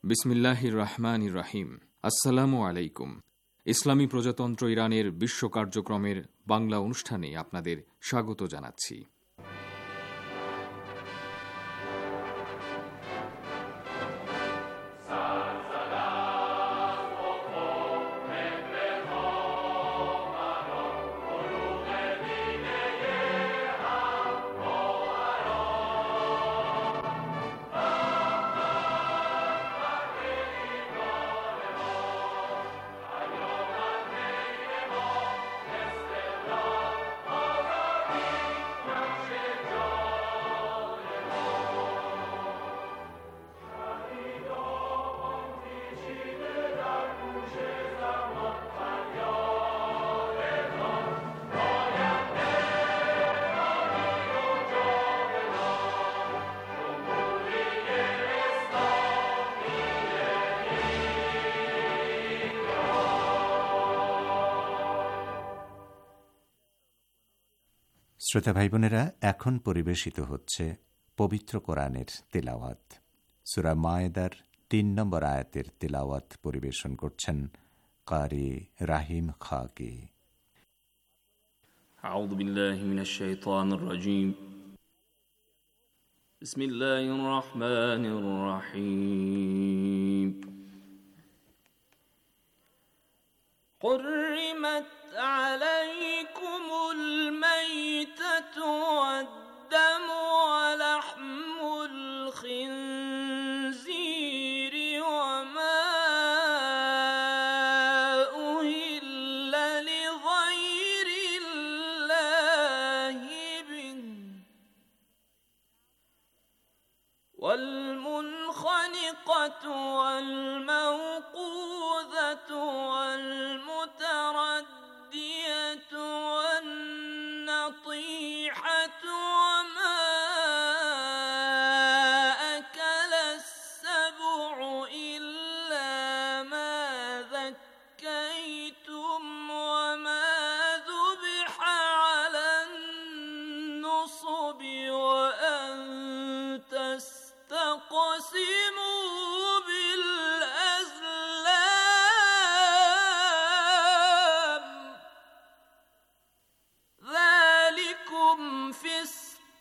বিসমিল্লাহির রহমানির রহিম। আসসালামু আলাইকুম। ইসলামী প্রজাতন্ত্র ইরানের বিশ্ব কার্যক্রমের বাংলা অনুষ্ঠানে আপনাদের স্বাগত জানাচ্ছি। শ্রোতা ভাই বোনেরা, এখন পরিবেশিত হচ্ছে পবিত্র কোরআনের তিলাওয়াত। সূরা মায়েদার ৩ নম্বর আয়াতের তিলাওয়াত পরিবেশন করছেন কারি রাহিম খাকি। আউযু বিল্লাহি মিনাশ শাইতানির রাজীম। বিসমিল্লাহির রহমানির রহিম। حرمت عليكم الميتة والدم ولحم الخنزير وما أهل لغير الله به والمنخنقة والموقوذة والمتردية والنطيحة وما أكل السبع إلا ما ذكيتم وما ذبح على النصب وأن تستقسموا بالأزلام ذلكم فسق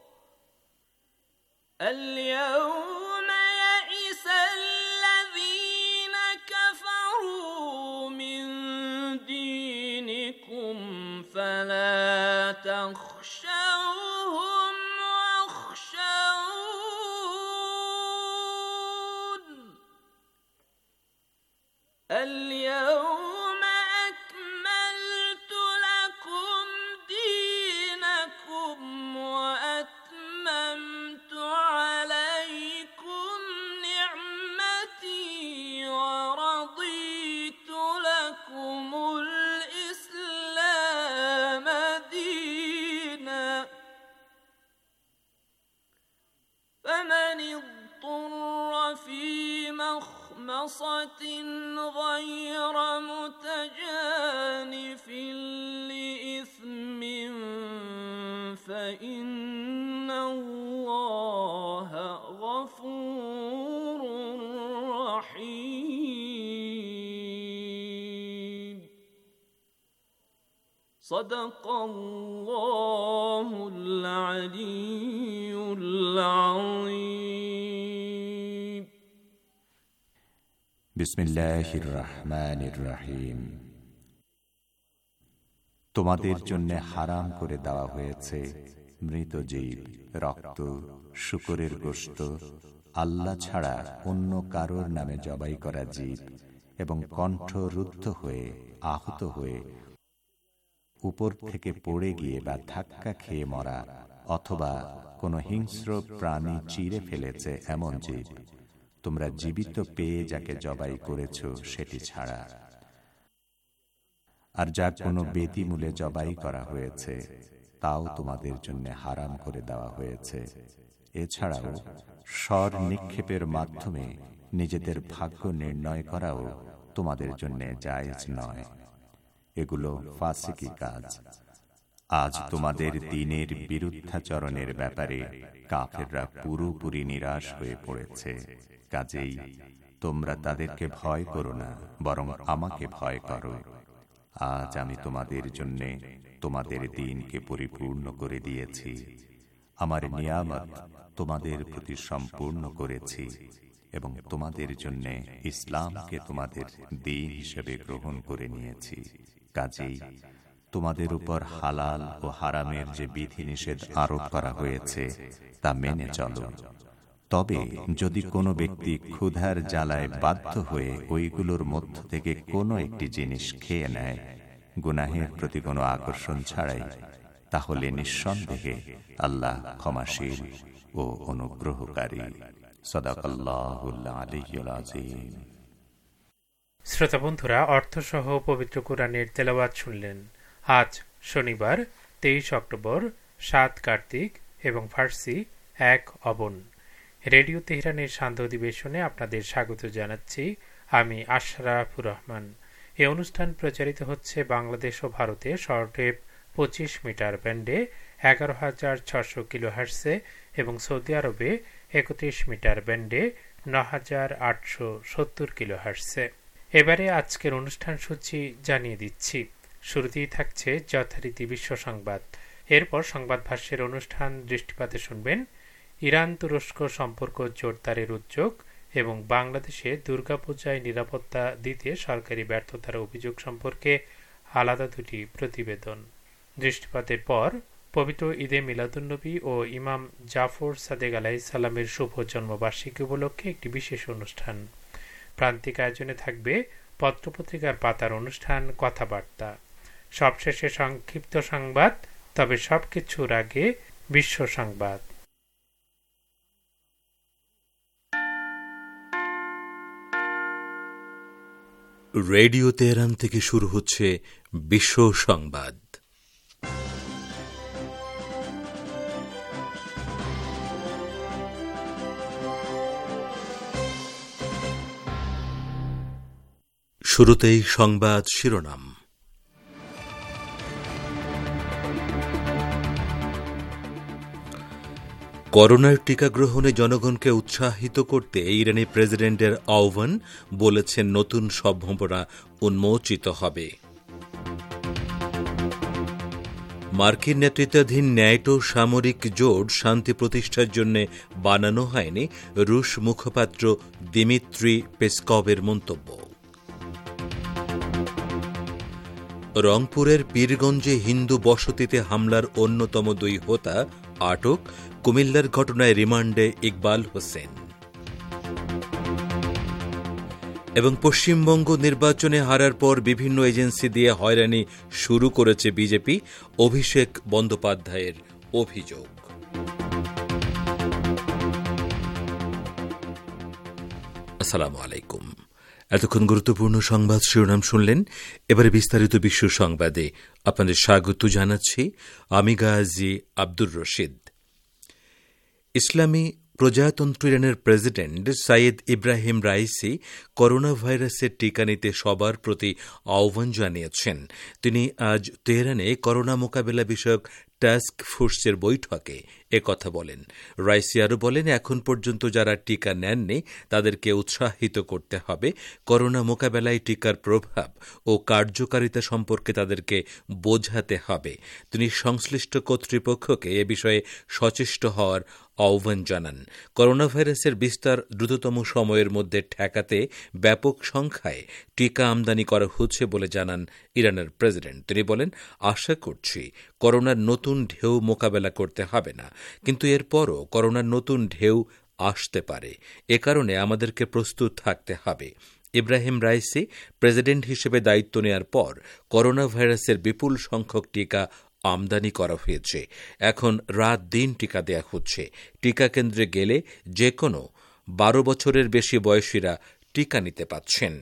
اليوم يئس الذين كفروا من دينكم فلا تخشوهم واخشون اليوم أكملت لكم دينكم وأتممت عليكم نعمتي ورضيت لكم الإسلام دينا فمن اضطر في مخمصة غير متجانف لإثم فإن الله غفور رحيم صدق الله العلي العظيم বিসমিল্লাহির রহমানির রহিম। তোমাদের জন্য হারাম করে দেওয়া হয়েছে মৃত জীব, রক্ত, শূকরের গোশত, আল্লাহ ছাড়া অন্য কারোর নামে জবাই করা জীব এবং কণ্ঠ রুদ্ধ হয়ে, আহত হয়ে, উপর থেকে পড়ে গিয়ে বা ধাক্কা খেয়ে মরা অথবা কোনো হিংস্র প্রাণী চিরে ফেলেছে এমন জীব, তোমরা জীবিত পেয়ে যাকে জবাই করেছ সেটি ছাড়া। আর যা কোনো বেদিমূলে জবাই করা হয়েছে তাও তোমাদের জন্য হারাম করে দেওয়া হয়েছে। এছাড়াও স্বর নিক্ষেপের মাধ্যমে নিজেদের ভাগ্য নির্ণয় করাও তোমাদের জন্য জায়েজ নয়। এগুলো ফাসিকি কাজ। আজ তোমাদের দ্বীনের বিরুদ্ধাচরণের ব্যাপারে কাফেররা পুরোপুরি নিরাশ হয়ে পড়েছে। কাজেই তোমরা তাদেরকে ভয় করো না, বরং আমাকে ভয় করো। আজ আমি তোমাদের জন্যে তোমাদের দ্বীনকে পরিপূর্ণ করে দিয়েছি, আমার নিয়ামত তোমাদের প্রতি সম্পূর্ণ করেছি এবং তোমাদের জন্য ইসলামকে তোমাদের দ্বীন হিসেবে গ্রহণ করে নিয়েছি। কাজেই তোমাদের উপর হালাল ও হারামের যে বিধিনিষেধ আরোপ করা হয়েছে তা মেনে চলো। তবে যদি কোনো ব্যক্তি ক্ষুধার জ্বালায় বাধ্য হয়ে ওইগুলোর মধ্য থেকে কোনো একটি জিনিস খেয়ে নেয় গুনাহের প্রতি কোনো আকর্ষণ ছাড়াই, তাহলে নিঃসন্দেহে আল্লাহ ক্ষমাশীল ও অনুগ্রহকারী। সাদাকাল্লাহুল আলিয়্যুল আযীম। শ্রোতা বন্ধুরা, অর্থসহ পবিত্র কোরআনের তেলাওয়াত শুনলেন। আজ শনিবার 23 অক্টোবর, 7 কার্তিক এবং ফার্সি 1 অবন। রেডিও তেহরানের সান্ধ্য অধিবেশনে আপনাদের স্বাগত জানাচ্ছি আমি আশরাফুর রহমান। এই অনুষ্ঠান প্রচারিত হচ্ছে বাংলাদেশ ও ভারতে শর্টওয়েভ 25 মিটার ব্যান্ডে 11,600 কিলোহার্টজে এবং সৌদি আরবে 31 মিটার ব্যান্ডে 9,870 কিলোহার্টজে। এবারে আজকের অনুষ্ঠান সূচি জানিয়ে দিচ্ছি। শুরুতেই থাকছে যথারীতি বিশ্ব সংবাদ, এরপর সংবাদ ভাষ্যের অনুষ্ঠান দৃষ্টিপাতে শুনবেন ইরান তুরস্ক সম্পর্ক জোরদারের উদ্যোগ এবং বাংলাদেশে দুর্গাপূজায় নিরাপত্তা দিতে সরকারি ব্যর্থতার অভিযোগ সম্পর্কে আলাদা দুটি প্রতিবেদন। দৃষ্টিপাতের পর পবিত্র ঈদে মিলাদুন্নবী ও ইমাম জাফর সাদেক আলাইহিস সালামের শুভ জন্মবার্ষিকী উপলক্ষে একটি বিশেষ অনুষ্ঠান। প্রান্তিক আয়োজনে থাকবে পত্রপত্রিকার পাতার অনুষ্ঠান কথাবার্তা। সবশেষে সংক্ষিপ্ত সংবাদ, তবে সবকিছুর আগে বিশ্ব সংবাদ। রেডিও তেহরান থেকে শুরু হচ্ছে বিশ্ব সংবাদ। শুরুতেই সংবাদ শিরোনাম। করোনার টিকা গ্রহণে জনগণকে উৎসাহিত করতে ইরানি প্রেসিডেন্টের আহ্বান, বলেছেন নতুন সম্ভাবনা উন্মোচিত হবে। মার্কিন নেতৃত্বাধীন ন্যাটো সামরিক জোট শান্তি প্রতিষ্ঠার জন্য বানানো হয়নি, রুশ মুখপাত্র দিমিত্রি পেসকভের মন্তব্য। রংপুরের পীরগঞ্জে হিন্দু বসতিতে হামলার অন্যতম 2 হোতা আটক, কুমিল্লার ঘটনায় রিমান্ডে ইকবাল হোসেন। এবং পশ্চিমবঙ্গ নির্বাচনে হারার পর বিভিন্ন এজেন্সি দিয়ে হয়রানি শুরু করেছে বিজেপি, অভিষেক বন্দ্যোপাধ্যায়ের অভিযোগ। আসসালামু আলাইকুম। এতক্ষণ গুরুত্বপূর্ণ সংবাদ শিরোনাম শুনলেন। এবারে বিস্তারিত বিশ্ব সংবাদে আপনাদের স্বাগত জানাচ্ছি আমি গাজী আব্দুর রশিদ। ইসলামী প্রজাতন্ত্র ইরানের president Sayyid Ebrahim Raisi corona ভাইরাসের টিকা নিতে সবার প্রতি আহ্বান জানিয়েছেন। তিনি আজ তেহরানে করোনা মোকাবেলা বিষয়ক টাস্ক ফোর্সের বৈঠকে একথা বলেন। রাইসি আরও বলেন, এখন পর্যন্ত যারা টিকা নেননি তাদেরকে উৎসাহিত করতে হবে। করোনা মোকাবেলায় টিকার প্রভাব ও কার্যকারিতা সম্পর্কে তাদেরকে বোঝাতে হবে। তিনি সংশ্লিষ্ট কর্তৃপক্ষকে এ বিষয়ে সচেষ্ট হওয়ার আহ্বান জানান। করোনা ভাইরাসের বিস্তার দ্রুততম সময়ের মধ্যে ঠেকাতে ব্যাপক সংখ্যায় টিকা আমদানি করা হচ্ছে বলে জানান ইরানের প্রেসিডেন্ট। তিনি বলেন, আশা করছি করোনার নতুন ঢেউ মোকাবেলা করতে হবে না, কিন্তু এরপরও করোনার নতুন ঢেউ আসতে পারে। এ কারণে আমাদেরকে প্রস্তুত থাকতে হবে। ইব্রাহিম রাইসি প্রেসিডেন্ট হিসেবে দায়িত্ব নেয়ার পর করোনা ভাইরাসের বিপুল সংখ্যক টিকা আমদানি করা হয়েছে। এখন রাত দিন টিকা দেয়া হচ্ছে। টিকা কেন্দ্রে গেলে যে কোনো 12 বছরের বেশি বয়সীরা টিকা নিতে পাচ্ছেন।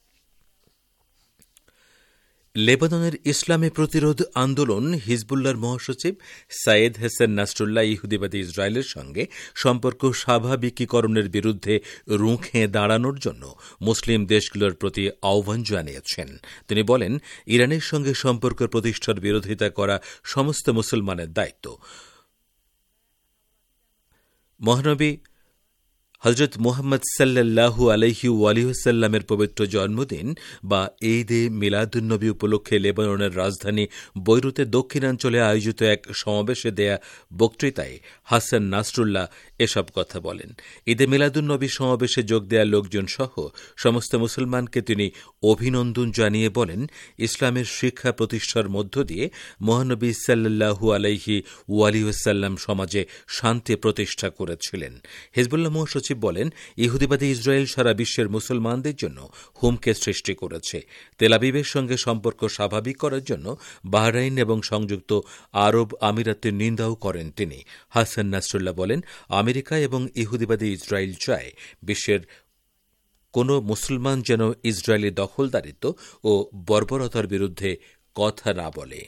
লেবাননের ইসলামী প্রতিরোধ আন্দোলন হিজবুল্লাহর মহাসচিব সাইয়েদ হাসান নাসরুল্লাহ ইহুদিবাদী ইসরায়েলের সঙ্গে সম্পর্ক স্বাভাবিকীকরণের বিরুদ্ধে রুখে দাঁড়ানোর জন্য মুসলিম দেশগুলোর প্রতি আহ্বান জানিয়েছেন। তিনি বলেন, ইরানের সঙ্গে সম্পর্ক প্রতিষ্ঠার বিরোধিতা করা সমস্ত মুসলমানের দায়িত্ব। মহানবী হজরত মুহাম্মদ সাল্লাল্লাহু আলাইহি ওয়াসাল্লামের পবিত্র জন্মদিন বা ঈদে মিলাদুন্নবী উপলক্ষে লেবাননের রাজধানী বৈরুতে দক্ষিণাঞ্চলে আয়োজিত এক সমাবেশে দেয়া বক্তৃতায় হাসান নাসরুল্লাহ এসব কথা বলেন। ঈদে মিলাদুন্নবী সমাবেশে যোগ দেয়া লোকজন সহ সমস্ত মুসলমানকে তিনি অভিনন্দন জানিয়ে বলেন, ইসলামের শিক্ষা প্রতিষ্ঠার মধ্য দিয়ে মহানবী সাল্লাল্লাহু আলাইহি ওয়াসাল্লাম সমাজে শান্তি প্রতিষ্ঠা করেছিলেন। হিজবুল্লাহ মহাসচিব বলেন, ইহুদিবাদী ইসরায়েল সারা বিশ্বের মুসলমানদের জন্য হুমকি সৃষ্টি করেছে। তেল আবিবের সঙ্গে সম্পর্ক স্বাভাবিক করার জন্য বাহরাইন এবং সংযুক্ত আরব আমিরাতের নিন্দাও করেন তিনি। হাসান নাসরুল্লাহ বলেন, আমেরিকা এবং ইহুদিবাদী ইসরায়েল চায় বিশ্বের কোন মুসলমান যেন ইসরায়েলি দখলদারিত্ব ও বর্বরতার বিরুদ্ধে কথা না বলে।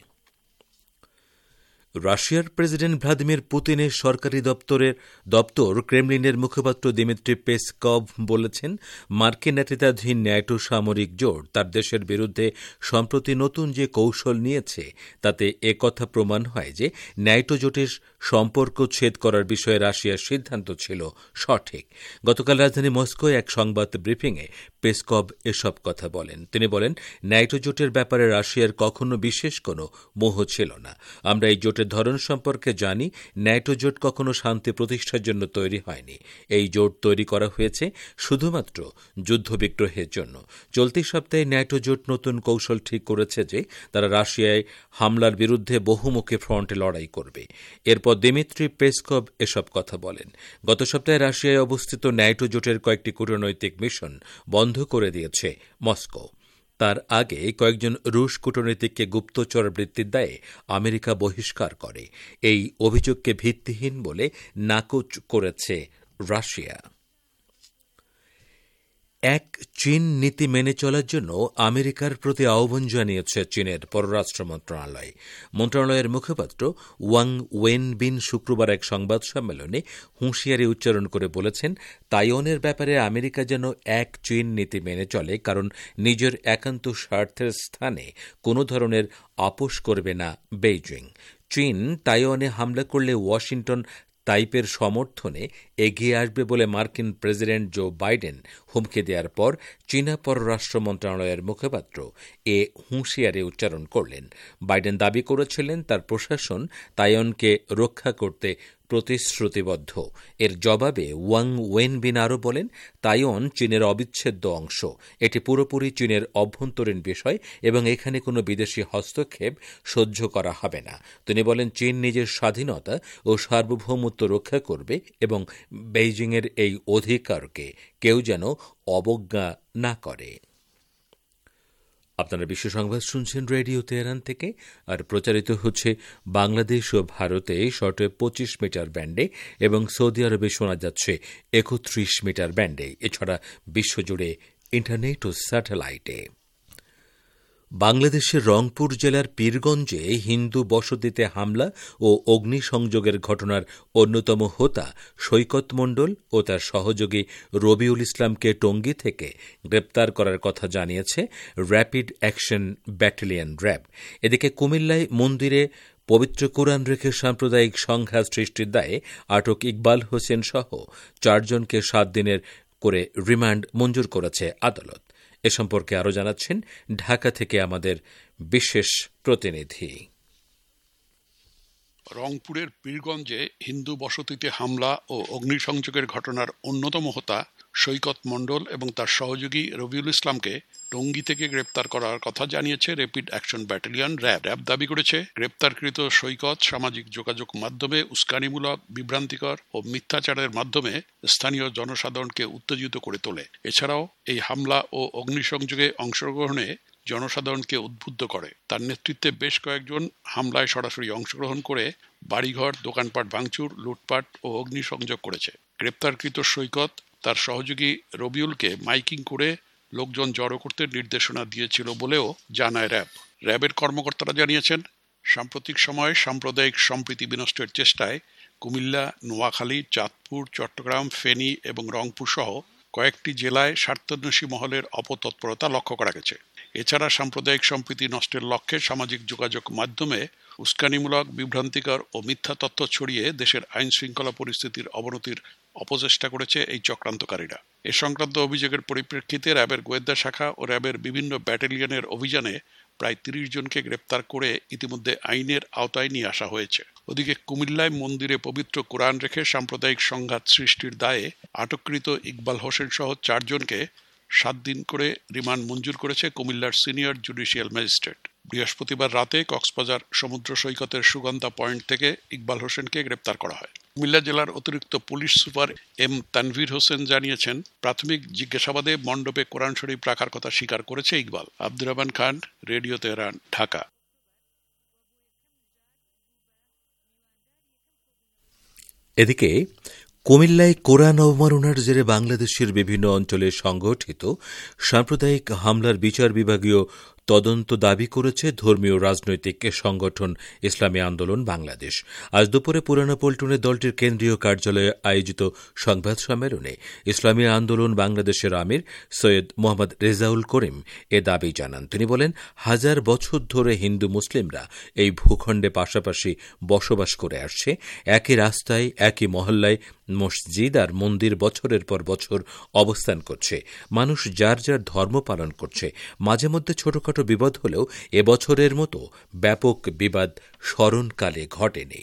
রাশিয়ার প্রেসিডেন্ট ভ্লাদিমির পুতিনের সরকারি দপ্তর ক্রেমলিনের মুখপাত্র দিমিত্রি পেসকভ বলেছেন, মার্কিন নেতৃত্বাধীন ন্যাটো সামরিক জোট তার দেশের বিরুদ্ধে সম্প্রতি নতুন যে কৌশল নিয়েছে তাতে একথা প্রমাণ হয় যে ন্যাটো জোটের সম্পর্ক ছেদ করার বিষয়ে রাশিয়ার সিদ্ধান্ত ছিল সঠিক। গতকাল রাজধানী মস্কোয় এক সংবাদ ব্রিফিংয়ে পেসকভ এসব কথা বলেন। তিনি বলেন, ন্যাটো জোটের ব্যাপারে রাশিয়ার কখনো বিশেষ কোনো মোহ ছিল না। আমরা এই জোটের ধরন সম্পর্কে জানি। ন্যাটো জোট কখনো শান্তি প্রতিষ্ঠার জন্য তৈরি হয়নি। এই জোট তৈরি করা হয়েছে শুধুমাত্র যুদ্ধবিগ্রহের জন্য। চলতি সপ্তাহে ন্যাটো জোট নতুন কৌশল ঠিক করেছে যে তারা রাশিয়ায় হামলার বিরুদ্ধে বহুমুখী ফ্রন্টে লড়াই করবে। এরপর দিমিত্রি পেসকভ এসব কথা বলেন। গত সপ্তাহে রাশিয়ায় অবস্থিত ন্যাটো জোটের কয়েকটি কূটনৈতিক মিশন বন্ধ করে দিয়েছে মস্কো। তার আগে কয়েকজন রুশ কূটনীতিককে গুপ্তচর বৃত্তির দায়ে আমেরিকা বহিষ্কার করে। এই অভিযোগকে ভিত্তিহীন বলে নাকচ করেছে রাশিয়া। এক চীন নীতি মেনে চলার জন্য আমেরিকার প্রতি আহ্বান জানিয়েছে চীনের পররাষ্ট্র মন্ত্রণালয়। মন্ত্রণালয়ের মুখপাত্র ওয়াং ওয়েনবিন শুক্রবার এক সংবাদ সম্মেলনে হুঁশিয়ারি উচ্চারণ করে বলেছেন, তাইওয়ানের ব্যাপারে আমেরিকা যেন এক চীন নীতি মেনে চলে, কারণ নিজের একান্ত স্বার্থের স্থানে কোনো ধরনের আপোষ করবে না বেইজিং। চীন তাইওয়ানে হামলা করলে ওয়াশিংটন তাইপের সমর্থনে এগিয়ে আসবে বলে মার্কিন প্রেসিডেন্ট জো বাইডেন হুমকি দেওয়ার পর চীনা পররাষ্ট্র মন্ত্রণালয়ের মুখপাত্র এ হুঁশিয়ারি উচ্চারণ করলেন। বাইডেন দাবি করেছিলেন তার প্রশাসন তাইওয়ানকে রক্ষা করতে প্রতিশ্রুতিবদ্ধ। এর জবাবে ওয়াং ওয়েনবিন আরও বলেন, তাইওয়ান চীনের অবিচ্ছেদ্য অংশ। এটি পুরোপুরি চীনের অভ্যন্তরীণ বিষয় এবং এখানে কোনো বিদেশি হস্তক্ষেপ সহ্য করা হবে না। তিনি বলেন, চীন নিজের স্বাধীনতা ও সার্বভৌমত্ব রক্ষা করবে এবং বেইজিংয়ের এই অধিকারকে কেউ যেন অবজ্ঞা না করে। আপনারা বিশ্ব সংবাদ শুনছেন রেডিও তেহরান থেকে, আর প্রচারিত হচ্ছে বাংলাদেশ ও ভারতে শর্টওয়েভ 25 মিটার ব্যান্ডে এবং সৌদি আরবে শোনা যাচ্ছে 31 মিটার ব্যান্ডে, এছাড়া বিশ্বজুড়ে ইন্টারনেট ও স্যাটেলাইটে। বাংলাদেশের রংপুর জেলার পীরগঞ্জে হিন্দু বসতিতে হামলা ও অগ্নিসংযোগের ঘটনার অন্যতম হোতা সৈকত মণ্ডল ও তার সহযোগী রবিউল ইসলামকে টঙ্গী থেকে গ্রেপ্তার করার কথা জানিয়েছে র্যাপিড অ্যাকশন ব্যাটালিয়ন র্যাব। এদিকে কুমিল্লায় মন্দিরে পবিত্র কোরআন রেখে সাম্প্রদায়িক সংঘাত সৃষ্টির দায়ে আটক ইকবাল হোসেন সহ 4 জনকে 7 দিনের করে রিমান্ড মঞ্জুর করেছে আদালত। এ সম্পর্কে আরও জানাচ্ছেন ঢাকা থেকে আমাদের বিশেষ প্রতিনিধি। রংপুরের পীরগঞ্জে হিন্দু বসতিতে হামলা ও অগ্নিসংযোগের ঘটনার অন্যতম হোতা সৈকত মণ্ডল এবং তার সহযোগী রবিউল ইসলামকে টঙ্গী থেকে গ্রেপ্তার করার কথা জানিয়েছে rapid action battalion RAB. RAB দাবি করেছে, গ্রেপ্তারকৃত সৈকত সামাজিক যোগাযোগ মাধ্যমে উস্কানিমূলক, বিভ্রান্তিকর ও মিথ্যাচারের মাধ্যমে স্থানীয় জনসাধারণকে উত্তেজিত করে তোলে। এছাড়াও এই হামলা ও অগ্নিসংযোগে অংশগ্রহণে জনসাধারণকে উদ্বুদ্ধ করে। তার নেতৃত্বে বেশ কয়েকজন হামলায় সরাসরি অংশগ্রহণ করে বাড়িঘর, দোকানপাট ভাঙচুর, লুটপাট ও অগ্নিসংযোগ করেছে। গ্রেপ্তারকৃত সৈকত তার সহযোগী রবিউলকে মাইকিং করে লোকজন জড়ো করতে নির্দেশনা দিয়েছিল বলেও জানায় র্যাব। র্যাবের কর্মকর্তারা জানিয়েছেন, সাম্প্রতিক সময়ে সাম্প্রদায়িক সম্প্রীতি বিনষ্টের চেষ্টায় কুমিল্লা, নোয়াখালী, চাঁদপুর, চট্টগ্রাম, ফেনী এবং রংপুর সহ কয়েকটি জেলায় স্বার্থান্বেষী মহলের অপতৎপরতা লক্ষ্য করা গেছে। এছাড়া সাম্প্রদায়িক সম্প্রীতি নষ্টের লক্ষ্যে সামাজিক যোগাযোগ মাধ্যমে উস্কানিমূলক, বিভ্রান্তিকর ও মিথ্যা তথ্য ছড়িয়ে দেশের আইন শৃঙ্খলা পরিস্থিতির অবনতির অপচেষ্টা করেছে এই চক্রান্তকারীরা। এ সংক্রান্ত অভিযোগের পরিপ্রেক্ষিতে র্যাবের গোয়েন্দা শাখা ও র্যাবের বিভিন্ন ব্যাটালিয়নের অভিযানে প্রায় ৩০ জনকে গ্রেপ্তার করে ইতিমধ্যে আইনের আওতায় নিয়ে আসা হয়েছে। ওদিকে কুমিল্লায় মন্দিরে পবিত্র কোরআন রেখে সাম্প্রদায়িক সংঘাত সৃষ্টির দায়ে আটককৃত ইকবাল হোসেন সহ ৪ জনকে ৭ দিন করে রিমান্ড মঞ্জুর করেছে কুমিল্লার সিনিয়র জুডিশিয়াল ম্যাজিস্ট্রেট। বৃহস্পতিবার রাতে কক্সবাজার সমুদ্র সৈকতের সুগন্ধা পয়েন্ট থেকে ইকবাল হোসেনকে গ্রেপ্তার করা হয়। কুমিল্লা জেলার অতিরিক্ত police super M Tanvir Hossain জানিয়েছেন, প্রাথমিক জিজ্ঞাসাবাদে মণ্ডপে কোরআন শরীফ রাখার কথা স্বীকার করেছে ইকবাল। Abdur Rahman Khan, radio Tehran, Dhaka. এদিকে কুমিল্লায় কোরআন অবমাননার জেরে বাংলাদেশের বিভিন্ন অঞ্চলে সংঘটিত সাম্প্রদায়িক হামলার বিচার বিভাগীয় তদন্ত দাবি করেছে ধর্মীয় রাজনৈতিক সংগঠন ইসলামী আন্দোলন বাংলাদেশ। আজ দুপুরে পুরানা পল্টনের দলটির কেন্দ্রীয় কার্যালয়ে আয়োজিত সংবাদ সম্মেলনে ইসলামী আন্দোলন বাংলাদেশের আমির সৈয়দ মোহাম্মদ রেজাউল করিম এ দাবি জানান। তিনি বলেন, ১০০০ বছর ধরে হিন্দু মুসলিমরা এই ভূখণ্ডে পাশাপাশি বসবাস করে আসছে। একই রাস্তায়, একই মহল্লায় মসজিদ আর মন্দির বছরের পর বছর অবস্থান করছে। মানুষ যার যার ধর্ম পালন করছে। মাঝে মধ্যে ছোটখাটো বিবাদ হলেও এবছরের মতো ব্যাপক বিবাদ স্মরণকালে ঘটেনি।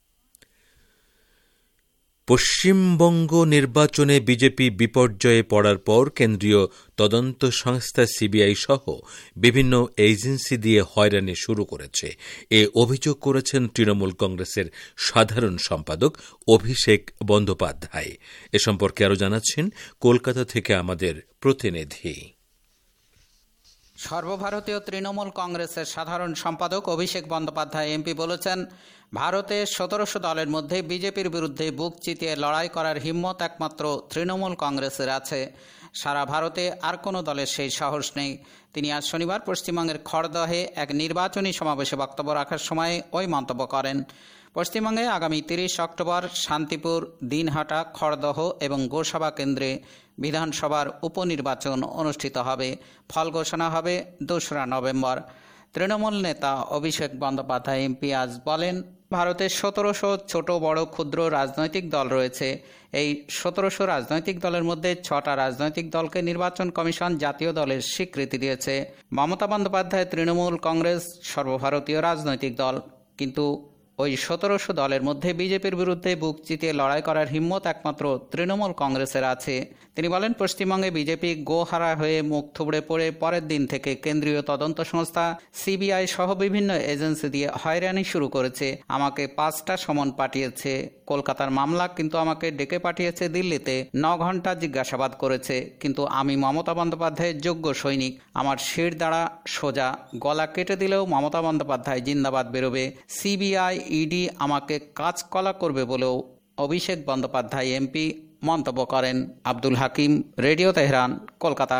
পশ্চিমবঙ্গ নির্বাচনে বিজেপি বিপর্যয়ে পড়ার পর কেন্দ্রীয় তদন্ত সংস্থা সিবিআই সহ বিভিন্ন এজেন্সি দিয়ে হয়রানি শুরু করেছে। এ অভিযোগ করেছেন তৃণমূল কংগ্রেসের সাধারণ সম্পাদক অভিষেক বন্দ্যোপাধ্যায়। এ সম্পর্কে আরও জানাচ্ছেন কলকাতা থেকে আমাদের প্রতিনিধি। সর্বভারতীয় তৃণমূল কংগ্রেসের সাধারণ সম্পাদক অভিষেক বন্দ্যোপাধ্যায় এমপি বলেছেন, ভারতে ১৭০০ দলের মধ্যে বিজেপির বিরুদ্ধে বুক চিতিয়ে লড়াই করার হিম্মত একমাত্র তৃণমূল কংগ্রেসের আছে। সারা ভারতে আর কোনো দলের সেই সাহস নেই। তিনি আজ শনিবার পশ্চিমবঙ্গের খড়দহে এক নির্বাচনী সমাবেশে বক্তব্য রাখার সময় ওই মন্তব্য করেন। পশ্চিমবঙ্গে আগামী ৩০ অক্টোবর শান্তিপুর, দিনহাটা, খড়দহ এবং গোসাবা কেন্দ্রে বিধানসভার উপনির্বাচন অনুষ্ঠিত হবে। ফল ঘোষণা হবে ২রা নভেম্বর। তৃণমূল নেতা অভিষেক বন্দ্যোপাধ্যায় এমপি আজ বলেন, ভারতে ১৭০০ ছোট বড় ক্ষুদ্র রাজনৈতিক দল রয়েছে। এই ১৭০০ রাজনৈতিক দলের মধ্যে ৬টা রাজনৈতিক দলকে নির্বাচন কমিশন জাতীয় দলের স্বীকৃতি দিয়েছে। মমতা বন্দ্যোপাধ্যায় তৃণমূল কংগ্রেস সর্বভারতীয় রাজনৈতিক দল, কিন্তু ওই ১৭০০ দলের মধ্যে বিজেপির বিরুদ্ধে বুক চিতিয়ে লড়াই করার হিম্মত একমাত্র তৃণমূল কংগ্রেসের আছে। তিনি বলেন, পশ্চিমবঙ্গে বিজেপি গোহারা হয়ে মুখ থুবড়ে পড়ে পরের দিন থেকে কেন্দ্রীয় তদন্ত সংস্থা সিবিআই সহ বিভিন্ন এজেন্সি দিয়ে হয়রানি শুরু করেছে। আমাকে ৫টা সমন পাঠিয়েছে কলকাতার মামলা, কিন্তু আমাকে ডেকে পাঠিয়েছে দিল্লিতে। ৯ ঘন্টা জিজ্ঞাসাবাদ করেছে, কিন্তু আমি মমতা বন্দ্যোপাধ্যায়ের যোগ্য সৈনিক। আমার শির দ্বারা সোজা, গলা কেটে দিলেও মমতা বন্দ্যোপাধ্যায় জিন্দাবাদ বেরোবে। সিবিআই, ইডি আমাকে কাজকলা করবে বলেও অভিষেক বন্দ্যোপাধ্যায় এমপি মন্তব্য করেন। Abdul Hakim, radio Tehran, Kolkata.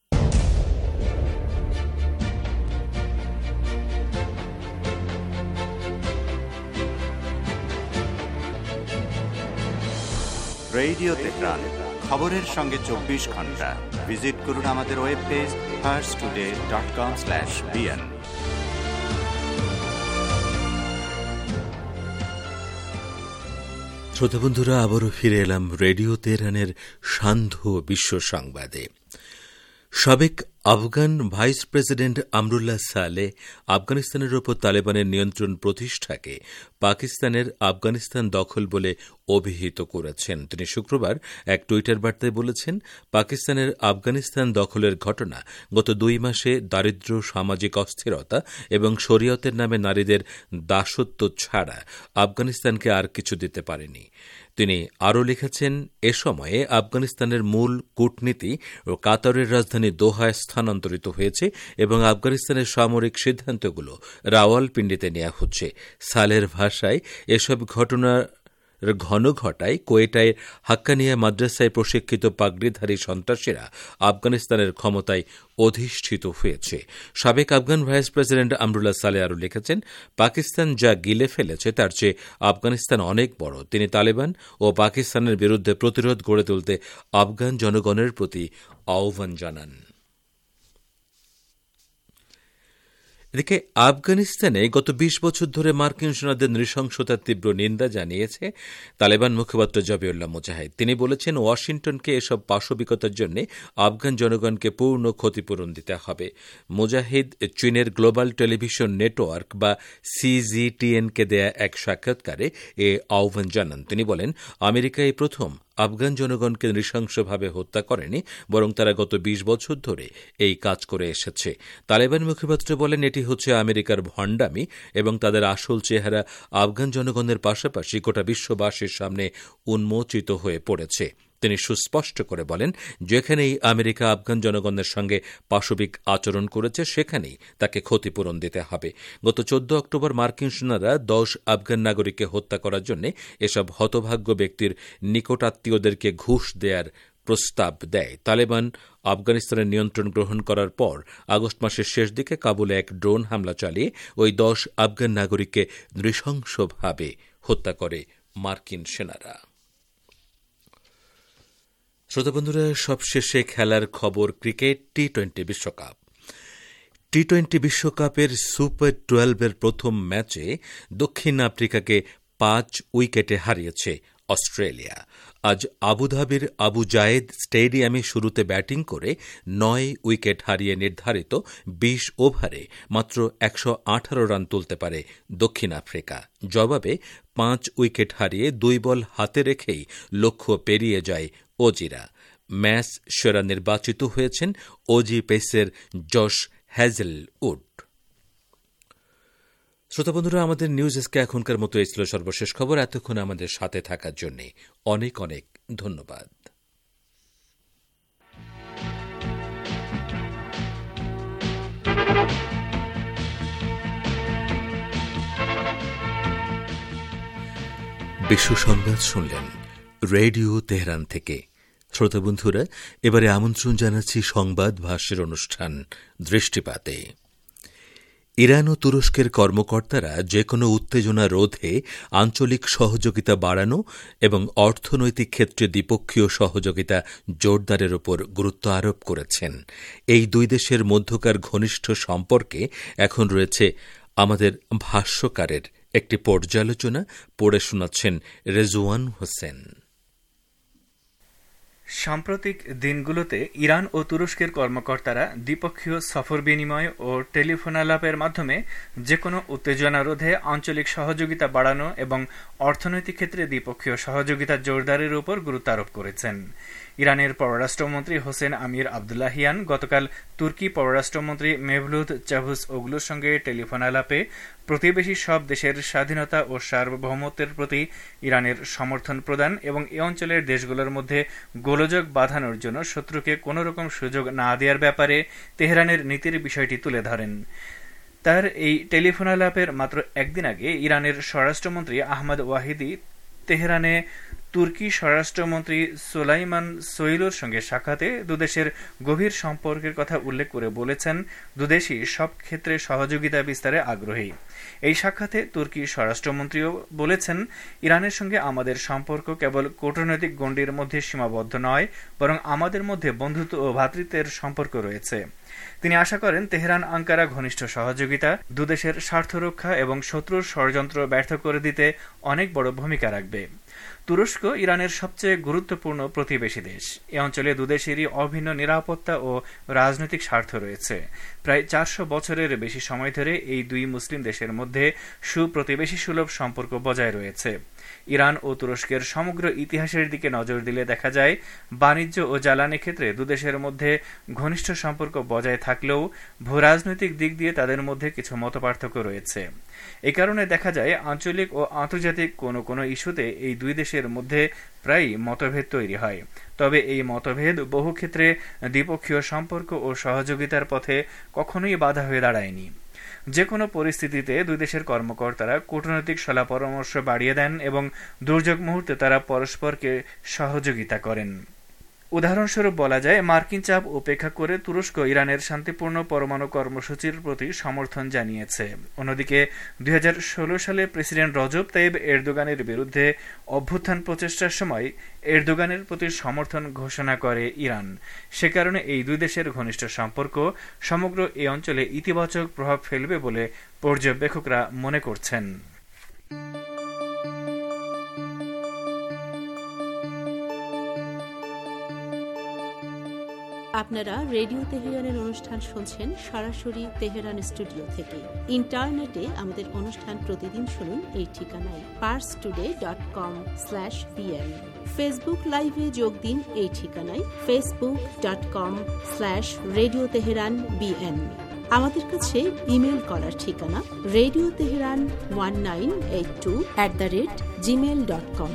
Radio Tehran, খবরের সঙ্গে ২৪ ঘন্টা। ভিজিট করুন আমাদের ওয়েব পেজ farstoday.com/bn। শ্রোতা বন্ধুরা, আবারও ফিরে এলাম রেডিও তেহরানের সান্ধ্য বিশ্ব সংবাদে। সাবেক Afghan vice president Amrullah Saleh আফগানিস্তানের ওপর তালেবানের নিয়ন্ত্রণ প্রতিষ্ঠাকে পাকিস্তানের আফগানিস্তান দখল বলে অভিহিত করেছেন। তিনি শুক্রবার এক টুইটার বার্তায় বলেছেন, পাকিস্তানের আফগানিস্তান দখলের ঘটনা গত ২ মাসে দারিদ্র্য, সামাজিক অস্থিরতা এবং শরিয়তের নামে নারীদের দাসত্ব ছাড়া আফগানিস্তানকে আর কিছু দিতে পারেনি। তিনি আরও লিখেছেন, এ সময়ে আফগানিস্তানের মূল কূটনীতি ও কাতারের রাজধানী দোহায় স্থানান্তরিত হয়েছে এবং আফগানিস্তানের সামরিক সিদ্ধান্তগুলো রাওয়ালপিন্ডিতে নেওয়া হচ্ছে। সালের ভাষায়, এসব ঘটনার ঘন ঘটায় কোয়েটায় হাক্কানিয়া মাদ্রাসায় প্রশিক্ষিত পাগড়িধারী সন্ত্রাসীরা আফগানিস্তানের ক্ষমতায় অধিষ্ঠিত হয়েছে। সাবেক Afghan vice president Amrullah Saleh আরও লিখেছেন, পাকিস্তান যা গিলে ফেলেছে তার চেয়ে আফগানিস্তান অনেক বড়। তিনি তালেবান ও পাকিস্তানের বিরুদ্ধে প্রতিরোধ গড়ে তুলতে আফগান জনগণের প্রতি আহ্বান জানান। এদিকে আফগানিস্তানে গত ২০ বছর ধরে মার্কিন সেনাদের নৃশংসতার তীব্র নিন্দা জানিয়েছে তালেবান মুখপাত্র জবিউল্লাহ মুজাহিদ। তিনি বলেছেন, ওয়াশিংটনকে এসব পাশবিকতার জন্য আফগান জনগণকে পূর্ণ ক্ষতিপূরণ দিতে হবে। মুজাহিদ চীনের গ্লোবাল টেলিভিশন নেটওয়ার্ক বা সিজিটিএনকে দেয়া এক সাক্ষাৎকারে এ আহ্বান জানান। তিনি বলেন, আমেরিকা এই প্রথম আফগান জনগণকে নৃশংসভাবে হত্যা করেনি, বরং তারা গত ২০ বছর ধরে এই কাজ করে এসেছে। তালেবান মুখপাত্র বলেন, এটি হচ্ছে আমেরিকার ভণ্ডামি এবং তাদের আসল চেহারা আফগান জনগণের পাশাপাশি গোটা বিশ্ববাসীর সামনে উন্মোচিত হয়ে পড়েছে। তিনি সুস্পষ্ট করে বলেন, যেখানেই আমেরিকা আফগান জনগণের সঙ্গে পাশবিক আচরণ করেছে সেখানেই তাকে ক্ষতিপূরণ দিতে হবে। গত ১৪ অক্টোবর মার্কিন সেনারা ১০ আফগান নাগরিককে হত্যা করার জন্য এসব হতভাগ্য ব্যক্তির নিকটাত্মীয়দেরকে ঘুষ দেওয়ার প্রস্তাব দেয়। তালেবান আফগানিস্তানের নিয়ন্ত্রণ গ্রহণ করার পর আগস্ট মাসের শেষ দিকে কাবুলে এক ড্রোন হামলা চালিয়ে ওই ১০ আফগান নাগরিককে নৃশংসভাবে হত্যা করে মার্কিন সেনারা। শ্রোতাবন্ধুরা, সবশেষে খেলার খবর। ক্রিকেট টি-20 বিশ্বকাপ। টি-20 বিশ্বকাপের সুপার 12-এর প্রথম ম্যাচে দক্ষিণ আফ্রিকাকে ৫ উইকেটে হারিয়েছে অস্ট্রেলিয়া। আজ আবুধাবির আবু জায়েদ স্টেডিয়ামে শুরুতে ব্যাটিং করে ৯ উইকেট হারিয়ে নির্ধারিত ২০ ওভারে মাত্র ১১৮ রান তুলতে পারে দক্ষিণ আফ্রিকা। জবাবে ৫ উইকেট হারিয়ে ২ বল হাতে রেখেই লক্ষ্য পেরিয়ে যায় অজিরা। ম্যাচ সেরা নির্বাচিত হয়েছেন অজি পেসের জশ হ্যাজেলউড। শ্রোতাবন্ধুরা, আমাদের নিউজ এসকে এখনকার মতো এই ছিল সর্বশেষ খবর। এতক্ষণ আমাদের সাথে থাকার জন্য অনেক অনেক ধন্যবাদ। বিশ্ব সংবাদ শুনলেন রেডিও তেহরান থেকে। শ্রোতাবন্ধুরা, এবারে আমন্ত্রণ জানাচ্ছি সংবাদ ভাষ্যের অনুষ্ঠান দৃষ্টিপাতে। ইরান ও তুরস্কের কর্মকর্তারা যেকোনো উত্তেজনা রোধে আঞ্চলিক সহযোগিতা বাড়ানো এবং অর্থনৈতিক ক্ষেত্রে দ্বিপক্ষীয় সহযোগিতা জোরদারের উপর গুরুত্ব আরোপ করেছেন। এই দুই দেশের মধ্যকার ঘনিষ্ঠ সম্পর্কে এখন রয়েছে আমাদের ভাষ্যকারের একটি পর্যালোচনা। পড়ে শোনাচ্ছেন রেজওয়ান হোসেন। সাম্প্রতিক দিনগুলোতে ইরান ও তুরস্কের কর্মকর্তারা দ্বিপক্ষীয় সফর বিনিময় ও টেলিফোনালাপের মাধ্যমে যেকোনো উত্তেজনা রোধে আঞ্চলিক সহযোগিতা বাড়ানো এবং অর্থনৈতিক ক্ষেত্রে দ্বিপক্ষীয় সহযোগিতা জোরদারের উপর গুরুত্ব আরোপ করেছেন। ইরানের পররাষ্ট্রমন্ত্রী হোসেন আমির আবদুল্লাহিয়ান গতকাল তুর্কি পররাষ্ট্রমন্ত্রী মেভলুদ চাভুসওগলুর সঙ্গে টেলিফোন আলাপে প্রতিবেশী সব দেশের স্বাধীনতা ও সার্বভৌমত্বের প্রতি ইরানের সমর্থন প্রদান এবং এ অঞ্চলের দেশগুলোর মধ্যে গোলযোগ বাঁধানোর জন্য শত্রুকে কোন রকম সুযোগ না দেওয়ার ব্যাপারে তেহরানের নীতির বিষয়টি তুলে ধরেন। তার এই টেলিফোন আলাপের মাত্র একদিন আগে ইরানের স্বরাষ্ট্রমন্ত্রী আহমদ ওয়াহিদি তেহরানে তুর্কি স্বরাষ্ট্রমন্ত্রী সুলাইমান সোইলুর সঙ্গে সাক্ষাতে দুদেশের গভীর সম্পর্কের কথা উল্লেখ করে বলেছেন, দুদেশই সব ক্ষেত্রে সহযোগিতা বিস্তারে আগ্রহী। এই সাক্ষাতে তুর্কি স্বরাষ্ট্রমন্ত্রীও বলেছেন, ইরানের সঙ্গে আমাদের সম্পর্ক কেবল কূটনৈতিক গণ্ডির মধ্যে সীমাবদ্ধ নয়, বরং আমাদের মধ্যে বন্ধুত্ব ও ভ্রাতৃত্বের সম্পর্ক রয়েছে। তিনি আশা করেন তেহরান আঙ্কারা ঘনিষ্ঠ সহযোগিতা দুদেশের স্বার্থ রক্ষা এবং শত্রুর ষড়যন্ত্র ব্যর্থ করে দিতে অনেক বড় ভূমিকা রাখবে। তুরস্ক ইরানের সবচেয়ে গুরুত্বপূর্ণ প্রতিবেশী দেশ। এ অঞ্চলে দুদেশেরই অভিন্ন নিরাপত্তা ও রাজনৈতিক স্বার্থ রয়েছে। প্রায় ৪০০ বছরের বেশি সময় ধরে এই দুই মুসলিম দেশের মধ্যে সুপ্রতিবেশী সুলভ সম্পর্ক বজায় রয়েছে। ইরান ও তুরস্কের সমগ্র ইতিহাসের দিকে নজর দিলে দেখা যায়, বাণিজ্য ও জ্বালানি ক্ষেত্রে দুদেশের মধ্যে ঘনিষ্ঠ সম্পর্ক বজায় থাকলেও ভূরাজনৈতিক দিক দিয়ে তাদের মধ্যে কিছু মতপার্থক্য রয়েছে। এ কারণে দেখা যায় আঞ্চলিক ও আন্তর্জাতিক কোনো কোনো ইস্যুতে এই দুই দেশের মধ্যে প্রায়ই মতভেদ তৈরি হয়। তবে এই মতভেদ বহু ক্ষেত্রে দ্বিপক্ষীয় সম্পর্ক ও সহযোগিতার পথে কখনোই বাধা হয়ে দাঁড়ায়নি। যে কোনো পরিস্থিতিতে দুই দেশের কর্মকর্তারা কূটনৈতিক সলা পরামর্শ বাড়িয়ে দেন এবং দুর্যোগ মুহূর্তে তারা পরস্পরকে সহযোগিতা করেন। উদাহরণস্বরূপ বলা যায়, মার্কিন চাপ উপেক্ষা করে তুরস্ক ইরানের শান্তিপূর্ণ পরমাণু কর্মসূচির প্রতি সমর্থন জানিয়েছে। অন্যদিকে 2016 সালে প্রেসিডেন্ট রজব তাইয়িব এরদোগানের বিরুদ্ধে অভ্যুত্থান প্রচেষ্টার সময় এরদোগানের প্রতি সমর্থন ঘোষণা করে ইরান। সে কারণে এই দুই দেশের ঘনিষ্ঠ সম্পর্ক সমগ্র এই অঞ্চলে ইতিবাচক প্রভাব ফেলবে বলে পর্যবেক্ষকরা মনে করছেন। আপনারা রেডিও তেহরানের অনুষ্ঠান শুনছেন সরাসরি তেহরান স্টুডিও থেকে। ইন্টারনেটে আমাদের অনুষ্ঠান প্রতিদিন শুনুন এই ঠিকানায় parstoday.com/bn। ফেসবুক লাইভে যোগ দিন এই ঠিকানায় facebook.com/radio tehran bn। আমাদের কাছে ইমেল করার ঠিকানা radioteheran1982@gmail.com।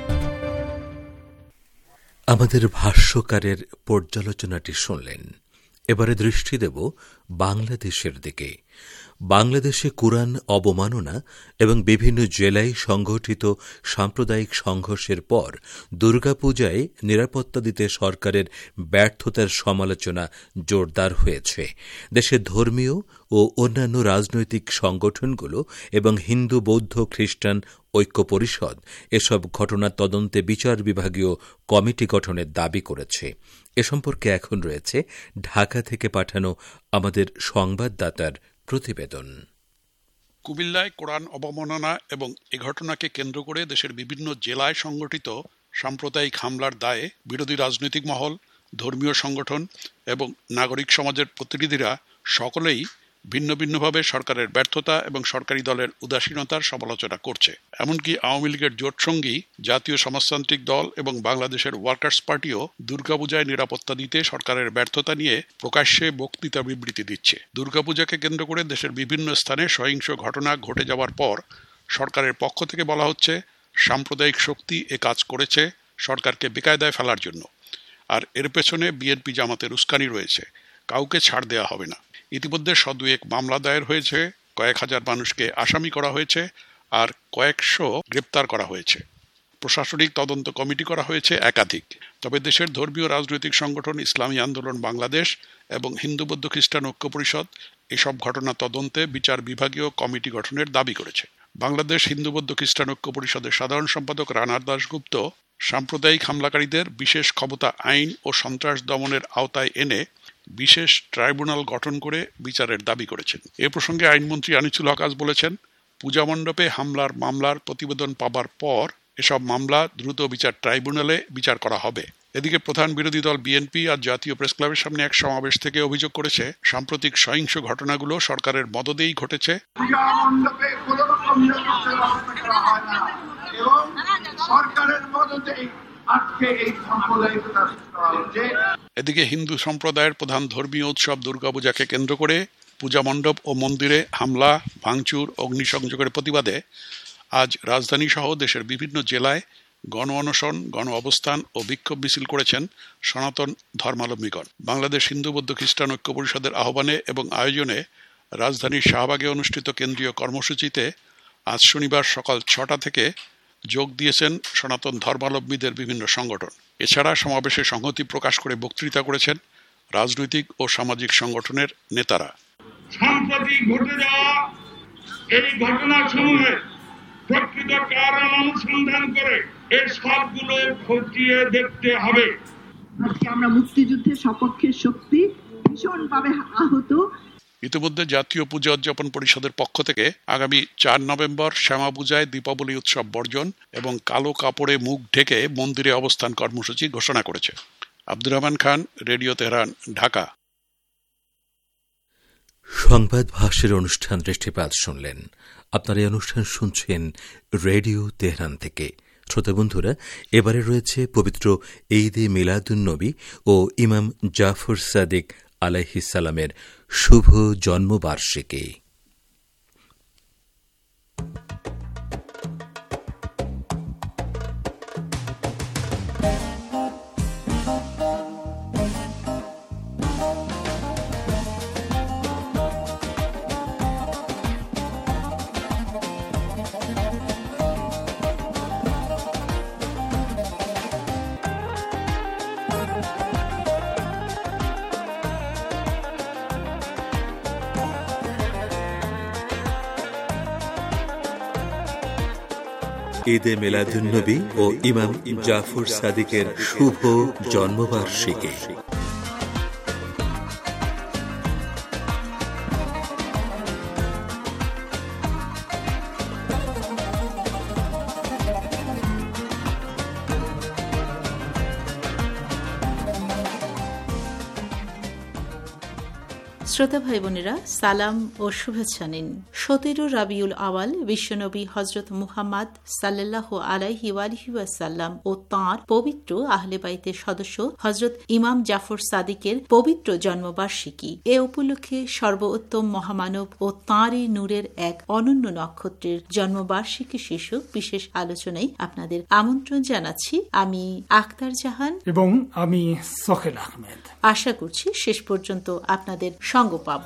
আমাদের ভাষ্যকারের পর্যালোচনাটি শুনলেন। এবারে দৃষ্টি দেব বাংলাদেশের দিকে। বাংলাদেশে কুরআন অবমাননা এবং বিভিন্ন জেলায় সংঘটিত সাম্প্রদায়িক সংঘর্ষের পর দুর্গাপূজায় নিরাপত্তা দিতে সরকারের ব্যর্থতার সমালোচনা জোরদার হয়েছে। দেশের ধর্মীয় ও অন্যান্য রাজনৈতিক সংগঠনগুলো এবং হিন্দু, বৌদ্ধ, খ্রিস্টান ঐক্য পরিষদ এসব ঘটনার তদন্তে বিচার বিভাগীয় কমিটি গঠনের দাবি করেছে। এ সম্পর্কে এখন রয়েছে ঢাকা থেকে পাঠানো আমাদের সংবাদদাতার প্রতিবেদন। কুমিল্লায় কোরআন অবমাননা এবং এ ঘটনাকে কেন্দ্র করে দেশের বিভিন্ন জেলায় সংগঠিত সাম্প্রদায়িক হামলার দায়ে বিরোধী রাজনৈতিক মহল, ধর্মীয় সংগঠন এবং নাগরিক সমাজের প্রতিনিধিরা সকলেই ভিন্ন ভিন্নভাবে সরকারের ব্যর্থতা এবং সরকারি দলের উদাসীনতার সমালোচনা করছে। এমনকি আওয়ামী লীগের জোটসঙ্গী জাতীয় সমাজতান্ত্রিক দল এবং বাংলাদেশের ওয়ার্কার্স পার্টিও দুর্গাপূজায় নিরাপত্তা দিতে সরকারের ব্যর্থতা নিয়ে প্রকাশ্যে বক্তৃতা বিবৃতি দিচ্ছে। দুর্গাপূজাকে কেন্দ্র করে দেশের বিভিন্ন স্থানে সহিংস ঘটনা ঘটে যাওয়ার পর সরকারের পক্ষ থেকে বলা হচ্ছে সাম্প্রদায়িক শক্তি এ কাজ করেছে সরকারকে বেকায়দায় ফেলার জন্য, আর এর পেছনে বিএনপি জামাতের উস্কানি রয়েছে, কাউকে ছাড় দেওয়া হবে না। ইতিমধ্যে শত-দুয়েক মামলা দায়ের হয়েছে, কয়েক হাজার মানুষকে আসামি করা হয়েছে, আর কয়েকশো গ্রেপ্তার করা হয়েছে। প্রশাসনিক তদন্ত কমিটি করা হয়েছে একাধিক। তবে দেশের ধর্মীয় রাজনৈতিক সংগঠন ইসলামী আন্দোলন বাংলাদেশ এবং হিন্দু, বৌদ্ধ, খ্রিস্টান ঐক্য পরিষদ এসব ঘটনা তদন্তে বিচার বিভাগীয় কমিটি গঠনের দাবি করেছে। বাংলাদেশ হিন্দু, বৌদ্ধ, খ্রিস্টান ঐক্য পরিষদের সাধারণ সম্পাদক রানার দাশগুপ্ত সাম্প্রদায়িক হামলাকারীদের বিশেষ ক্ষমতা আইন ও সন্ত্রাস দমনের আওতায় এনে বিশেষ ট্রাইব্যুনাল গঠন করে বিচারের দাবি করেছেন। এ প্রসঙ্গে আইনমন্ত্রী আনিসুল হক আজ বলেছেন, পূজা মণ্ডপে হামলার মামলার প্রতিবেদন পাবার পর এসব মামলা দ্রুত বিচার ট্রাইব্যুনালে বিচার করা হবে। এদিকে প্রধান বিরোধী দল বিএনপি আজ জাতীয় প্রেস ক্লাবের সামনে এক সমাবেশ থেকে অভিযোগ করেছে সাম্প্রতিক সহিংস ঘটনাগুলো সরকারের মদদেই ঘটেছে। এদিকে হিন্দু সম্প্রদায়ের প্রধান ধর্মীয় উৎসব দুর্গাপূজাকে কেন্দ্র করে পূজা মণ্ডপ ও মন্দিরে হামলা, ভাঙচুর, অগ্নিসংযোগের প্রতিবাদে আজ রাজধানী সহ দেশের বিভিন্ন জেলায় গণ অনশন, গণ অবস্থান ও বিক্ষোভ মিছিল করেছেন সনাতন ধর্মাবলম্বীগণ। বাংলাদেশ হিন্দু, বৌদ্ধ, খ্রিস্টান ঐক্য পরিষদের আহ্বানে এবং আয়োজনে রাজধানীর শাহবাগে অনুষ্ঠিত কেন্দ্রীয় কর্মসূচিতে আজ শনিবার সকাল 6টা থেকে যোগ দিয়েছেন সনাতন ধর্মাবলম্বীদের বিভিন্ন সংগঠন। এছাড়া সমাবেশে সংহতি প্রকাশ করে বক্তৃতা করেছেন রাজনৈতিক ও সামাজিক সংগঠনের নেতারা। সম্প্রতি ঘটে যাওয়া এই ঘটনাসমূহের প্রকৃত কারণ অনুসন্ধান করে এই সবগুলো খতিয়ে দেখতে হবে। আমরা মুক্তিযুদ্ধের সপক্ষের শক্তি ভীষণভাবে আহত। ইতিমধ্যে জাতীয় পূজা উদযাপন পরিষদের পক্ষ থেকে আগামী 4 নভেম্বর শ্যামা পূজায় দীপাবলি উৎসব বর্জন এবং কালো কাপড়ে মুখ ঢেকে মন্দিরে অবস্থান কর্মসূচি ঘোষণা করেছে। Abdur Rahman Khan, radio Tehran, Dhaka. সংবাদ ভাষ্যের অনুষ্ঠান দৃষ্টিপাত শুনলেন। আপনারা এই অনুষ্ঠান শুনছেন রেডিও তেহরান থেকে। শ্রোতা বন্ধুরা, এবারে রয়েছে পবিত্র ঈদে মিলাদুন্নবী ও ইমাম জাফর সাদিক আলাইহিস সালামের শুভ জন্মবার্ষিকী। ঈদে মিলাদুন্নবী ও ইমাম জাফর সাদিকের শুভ জন্মবার্ষিকী। শ্রোতা ভাই বোনেরা, সালাম ও শুভেচ্ছা নিন। 17 রাবিউল আওয়াল বিশ্বনবী হযরত মুহাম্মদ সাল্লাল্লাহু আলাইহি ওয়াসাল্লাম ও তাঁর পবিত্র আহলে বাইতের সদস্য হযরত ইমাম জাফর সাদিকের পবিত্র জন্মবার্ষিকী। এ উপলক্ষে সর্বোত্তম মহামানব ও তাঁরই নূরের এক অনন্য নক্ষত্রের জন্মবার্ষিকী শীর্ষক বিশেষ আলোচনায় আপনাদের আমন্ত্রণ জানাচ্ছি। আমি আখতার জাহান এবং আমি সোহেল আহমেদ। আশা করছি শেষ পর্যন্ত আপনাদের সঙ্গ পাব।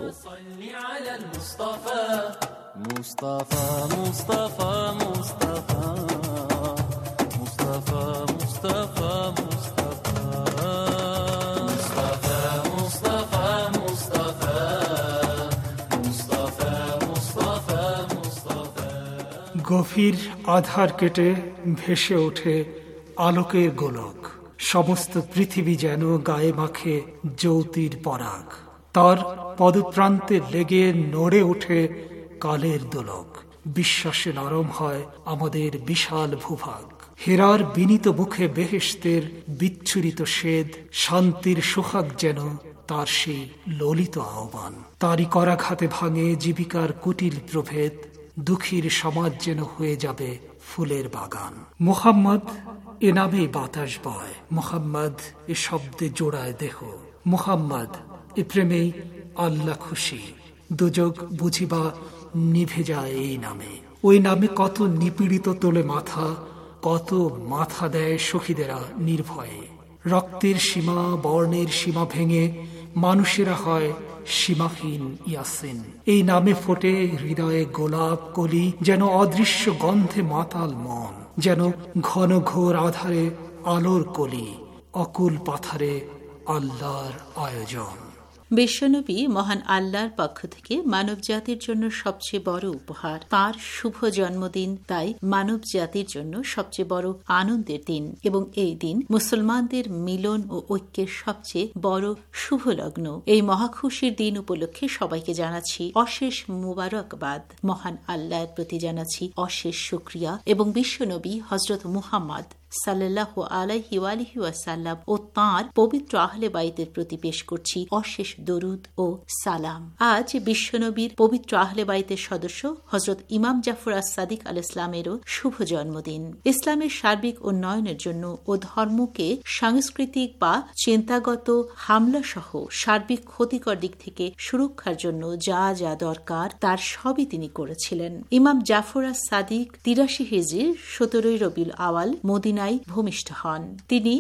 গভীর আধার কেটে ভেসে ওঠে আলোকের গোলক, সমস্ত পৃথিবী যেন গায়ে মাখে জ্যোতির পরাগ। তার পদপ্রান্তে লেগে নড়ে ওঠে কালের দোলক, বিশ্বাসে নরম হয় আমাদের বিশাল ভূভাগ। হেরার বিনীত মুখে বেহেশতের বিচ্ছুরিত শেদ, শান্তির সোহাগ যেন তার সেই ললিত আহ্বান। তারই করাঘাতে ভাঙে জীবিকার কুটিল প্রভেদ, দুঃখীর সমাজ যেন হয়ে যাবে ফুলের বাগান। মুহাম্মদ এ নামে বাতাস বয়, মুহাম্মদ এ শব্দে জোড়ায় দেহ, মুহাম্মদ এ প্রেমেই আল্লাহ খুশি। দুযোগ বুঝিবা নিভে যায় এই নামে, ওই নামে কত নিপীড়িত তোলে মাথা, কত মাথা দেয় শহীদেরা নির্ভয়ে। রক্তের সীমা বর্ণের সীমা ভেঙে মানুষেরা হয় সীমাহীন ইয়াসিন। এই নামে ফোটে হৃদয়ে গোলাপ কলি, যেন অদৃশ্য গন্ধে মাতাল মন, যেন ঘন ঘোর আধারে আলোর কলি, অকুল পাথারে আল্লাহর আয়োজন। বিশ্বনবী মহান আল্লাহর পক্ষ থেকে মানব জাতির জন্য সবচেয়ে বড় উপহার। তাঁর শুভ জন্মদিন তাই মানব জাতির জন্য সবচেয়ে বড় আনন্দের দিন, এবং এই দিন মুসলমানদের মিলন ও ঐক্যের সবচেয়ে বড় শুভ লগ্ন। এই মহাখুশির দিন উপলক্ষে সবাইকে জানাচ্ছি অশেষ মুবারকবাদ। মহান আল্লাহর প্রতি জানাচ্ছি অশেষ শুকরিয়া, এবং বিশ্বনবী হযরত মুহাম্মদ সাল্লাল্লাহু আলাইহি ওয়াসাল্লাম ও তাঁর পবিত্র আহলে বাইতের প্রতি পেশ করছি অশেষ দরুদ ও সালাম। আজ বিশ্বনবীর পবিত্র আহলে বাইতের সদস্য হযরত ইমাম জাফর সাদিক আলাইহিস সালামেরও শুভ জন্মদিন। ইসলামের সার্বিক উন্নয়নের জন্য ও ধর্মকে সাংস্কৃতিক বা চিন্তাগত হামলা সহ সার্বিক ক্ষতিকর দিক থেকে সুরক্ষার জন্য যা যা দরকার তার সবই তিনি করেছিলেন। ইমাম জাফর সাদিক 83 হিজরির 17 রবিউল আওয়াল মদিনা ভূমিষ্ঠ হন। তিনি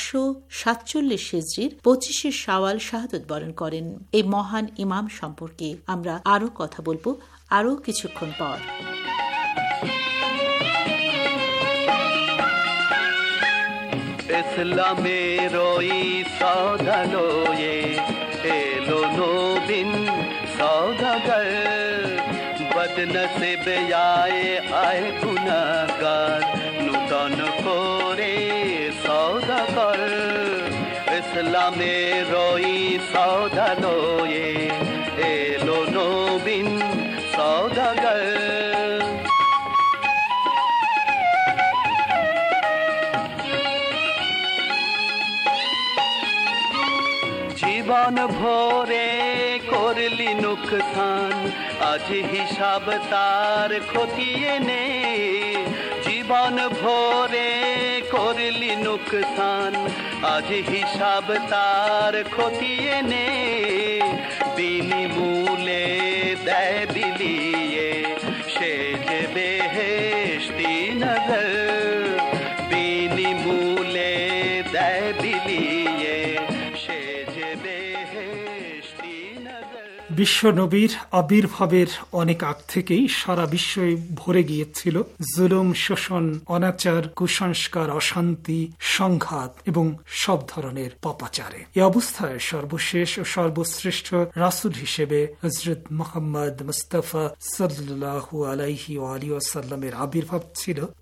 147 হিজরির 25 শাওয়াল শাহাদত বরণ করেন। এই মহান ইমাম সম্পর্কে আমরা আরো কথা বলবো আরো কিছুক্ষণ পর। ইসলামের ওই সওদালয়ে এলো নবীন সওদাগর, বদনসিব আয় গুনাহগার, নূতন করে সওদাগর। ইসলামের ওই সওদালয়ে এলো নবীন সওদাগর। জীবন ভরে করলি নুকসান, আজ হিসাব তার খতিয়ে নে। জীবন ভরে করলি নুকসান, আজ হিসাব তার খতিয়ে নে। বিনিমূলে দেয় বিলিয়ে সে যে বেহেশতি নজর, বিনিমূলে দেয় বিলিয়ে সে যে বেহেশতি নজর। বিশ্ব নবীর আবির্ভাবের অনেক আগ থেকেই সারা বিশ্বই ভরে গিয়েছিল জুলুম, শোষণ, অনাচার, কুসংস্কার, অশান্তি, সংঘাত এবং সব ধরনের পাপাচারে। এ অবস্থায় সর্বশেষ ও সর্বশ্রেষ্ঠ রাসূল হিসেবে হযরত মুহাম্মদ মুস্তাফা সাল্লাল্লাহু আলাইহি ওয়াসাল্লামের আবির্ভাব ছিল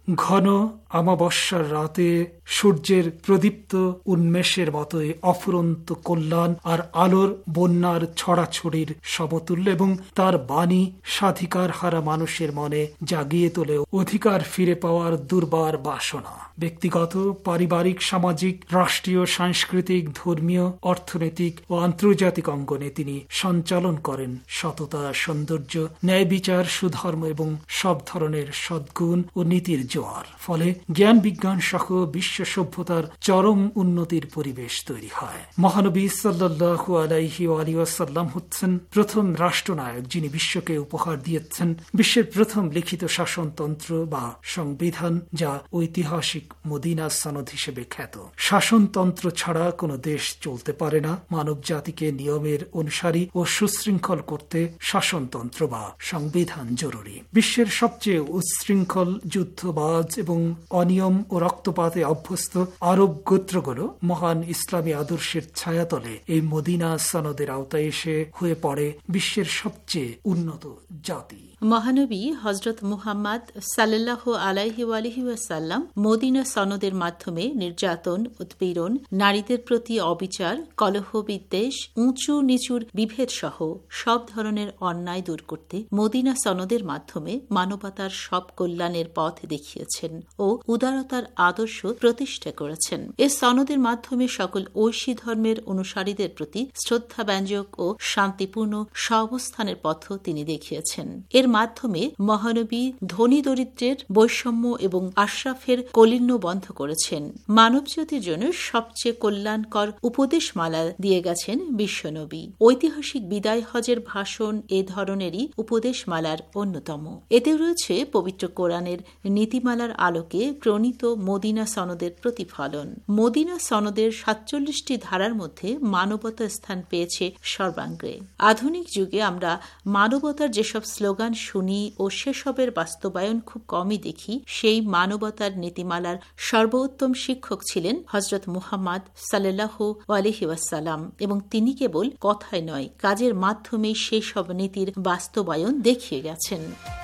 ঘন অমাবস্যার রাতে সূর্যের প্রদীপ্ত উন্মেষের মতোই অফুরন্ত কল্যাণ আর আলোর বন্যার ছড়াছড়ির সমতুল্য, এবং তার বাণী স্বাধিকার হারা মানুষের মনে জাগিয়ে তোলে অধিকার ফিরে পাওয়ার দুর্বার বাসনা। ব্যক্তিগত, পারিবারিক, সামাজিক, রাষ্ট্রীয়, সাংস্কৃতিক, ধর্মীয়, অর্থনৈতিক ও আন্তর্জাতিক অঙ্গনে তিনি সঞ্চালন করেন সততা, সৌন্দর্য, ন্যায় বিচার, সুধর্ম এবং সব ধরনের সদ্গুণ ও নীতির জোয়ার। ফলে জ্ঞান বিজ্ঞান সহ বিশ্ব সভ্যতার চরম উন্নতির পরিবেশ তৈরি হয়। মহানবী সাল্লাল্লাহু আলাইহি ওয়াসাল্লাম হচ্ছেন প্রথম রাষ্ট্রনায়ক যিনি বিশ্বকে উপহার দিয়েছেন বিশ্বের প্রথম লিখিত শাসনতন্ত্র বা সংবিধান, যা ঐতিহাসিক মদিনা সনদ হিসেবে খ্যাত। শাসনতন্ত্র ছাড়া কোনো দেশ চলতে পারে না। মানব জাতিকে নিয়মের অনুসারী ও সুশৃঙ্খল করতে শাসনতন্ত্র বা সংবিধান জরুরি। বিশ্বের সবচেয়ে উচ্ছৃঙ্খল, যুদ্ধবাজ এবং অনিয়ম ও রক্তপাতে অভ্যস্ত আরব গোত্রগুলো মহান ইসলামী আদর্শের ছায়াতলে এই মদিনা সনদের আওতায় এসে হয়ে পড়ে বিশ্বের সবচেয়ে উন্নত জাতি। মহানবী হজরত মুহাম্মদ সাল্লাল্লাহু আলাইহি ওয়াসাল্লাম মদিনা সনদের মাধ্যমে নির্যাতন, উৎপীড়ন, নারীদের প্রতি অবিচার, কলহ, বিদ্বেষ, উঁচু নিচুর বিভেদ সহ সব ধরনের অন্যায় দূর করতে মদিনা সনদের মাধ্যমে মানবতার সব কল্যাণের পথ দেখিয়েছেন ও উদারতার আদর্শ প্রতিষ্ঠা করেছেন। এ সনদের মাধ্যমে সকল ঐশী ধর্মের অনুসারীদের প্রতি শ্রদ্ধাব্যঞ্জক ও শান্তিপূর্ণ সহাবস্থানের পথ তিনি দেখিয়েছেন। এর মাধ্যমে মহানবী ধনী দরিদ্রের বৈষম্য এবং আশরাফের কলিন্য বন্ধ করেছেন। মানবজাতির জন্য সবচেয়ে কল্যাণকর উপদেশমালা দিয়ে গেছেন বিশ্বনবী। ঐতিহাসিক বিদায় হজের ভাষণ এ ধরনেরই উপদেশমালার অন্যতম। এতে রয়েছে পবিত্র কোরআনের নীতিমালার আলোকে প্রণীত মদিনা সনদের প্রতিফলন। মদিনা সনদের 47টি ধারার মধ্যে মানবতা স্থান পেয়েছে সর্বাঙ্গে। আধুনিক যুগে আমরা মানবতার যেসব স্লোগান শুনি ও সেসবের বাস্তবায়ন খুব কমই দেখি, সেই মানবতার নীতিমালার সর্বোত্তম শিক্ষক ছিলেন হজরত মুহাম্মদ সাল্লাল্লাহু আলাইহি ওয়াসাল্লাম, এবং তিনি কেবল কথায় নয়, কাজের মাধ্যমেই সেই সব নীতির বাস্তবায়ন দেখিয়ে গেছেন।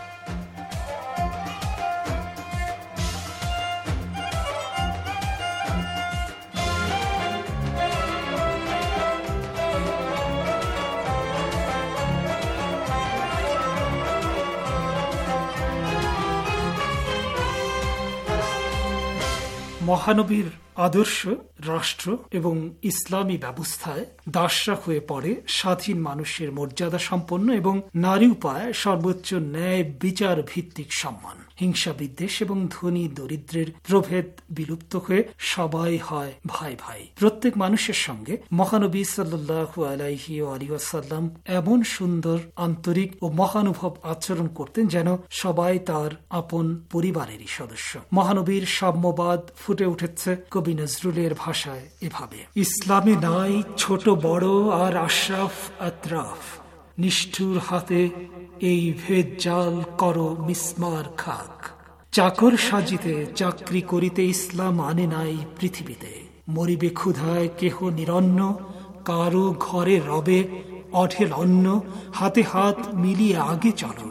মহানবীর আদর্শ রাষ্ট্র এবং ইসলামী ব্যবস্থায় দাসরা হয়ে পড়ে স্বাধীন মানুষের মর্যাদা সম্পন্ন এবং নারী উপায় সর্বোচ্চ ন্যায় বিচার ভিত্তিক সম্মান। হিংসা, বিদ্বেষ এবং ধনী দরিদ্রের প্রভেদ বিলুপ্ত হয়ে সবাই হয় ভাই ভাই। প্রত্যেক মানুষের সঙ্গে মহানবী সাল্লাল্লাহু আলাইহি ওয়াসাল্লাম এমন সুন্দর, আন্তরিক ও মহানুভব আচরণ করতেন যেন সবাই তার আপন পরিবারেরই সদস্য। মহানবীর সাম্যবাদ ফুটে উঠেছে কবি নজরুলের ভাষায় এভাবে: ইসলামে নাই ছোট বড় আর আশরাফ আতরাফ, নিষ্ঠুর হাতে এই ভেদ জাল করো মিসমার খাক। চাকর সাজিতে চাকরি করিতে ইসলাম আনে নাই পৃথিবীতে, মরিবে ক্ষুধায় কেহ নিরন্ন, কারো ঘরে রবে অঢেল অন্ন, হাতে হাত মিলিয়ে আগে চলো।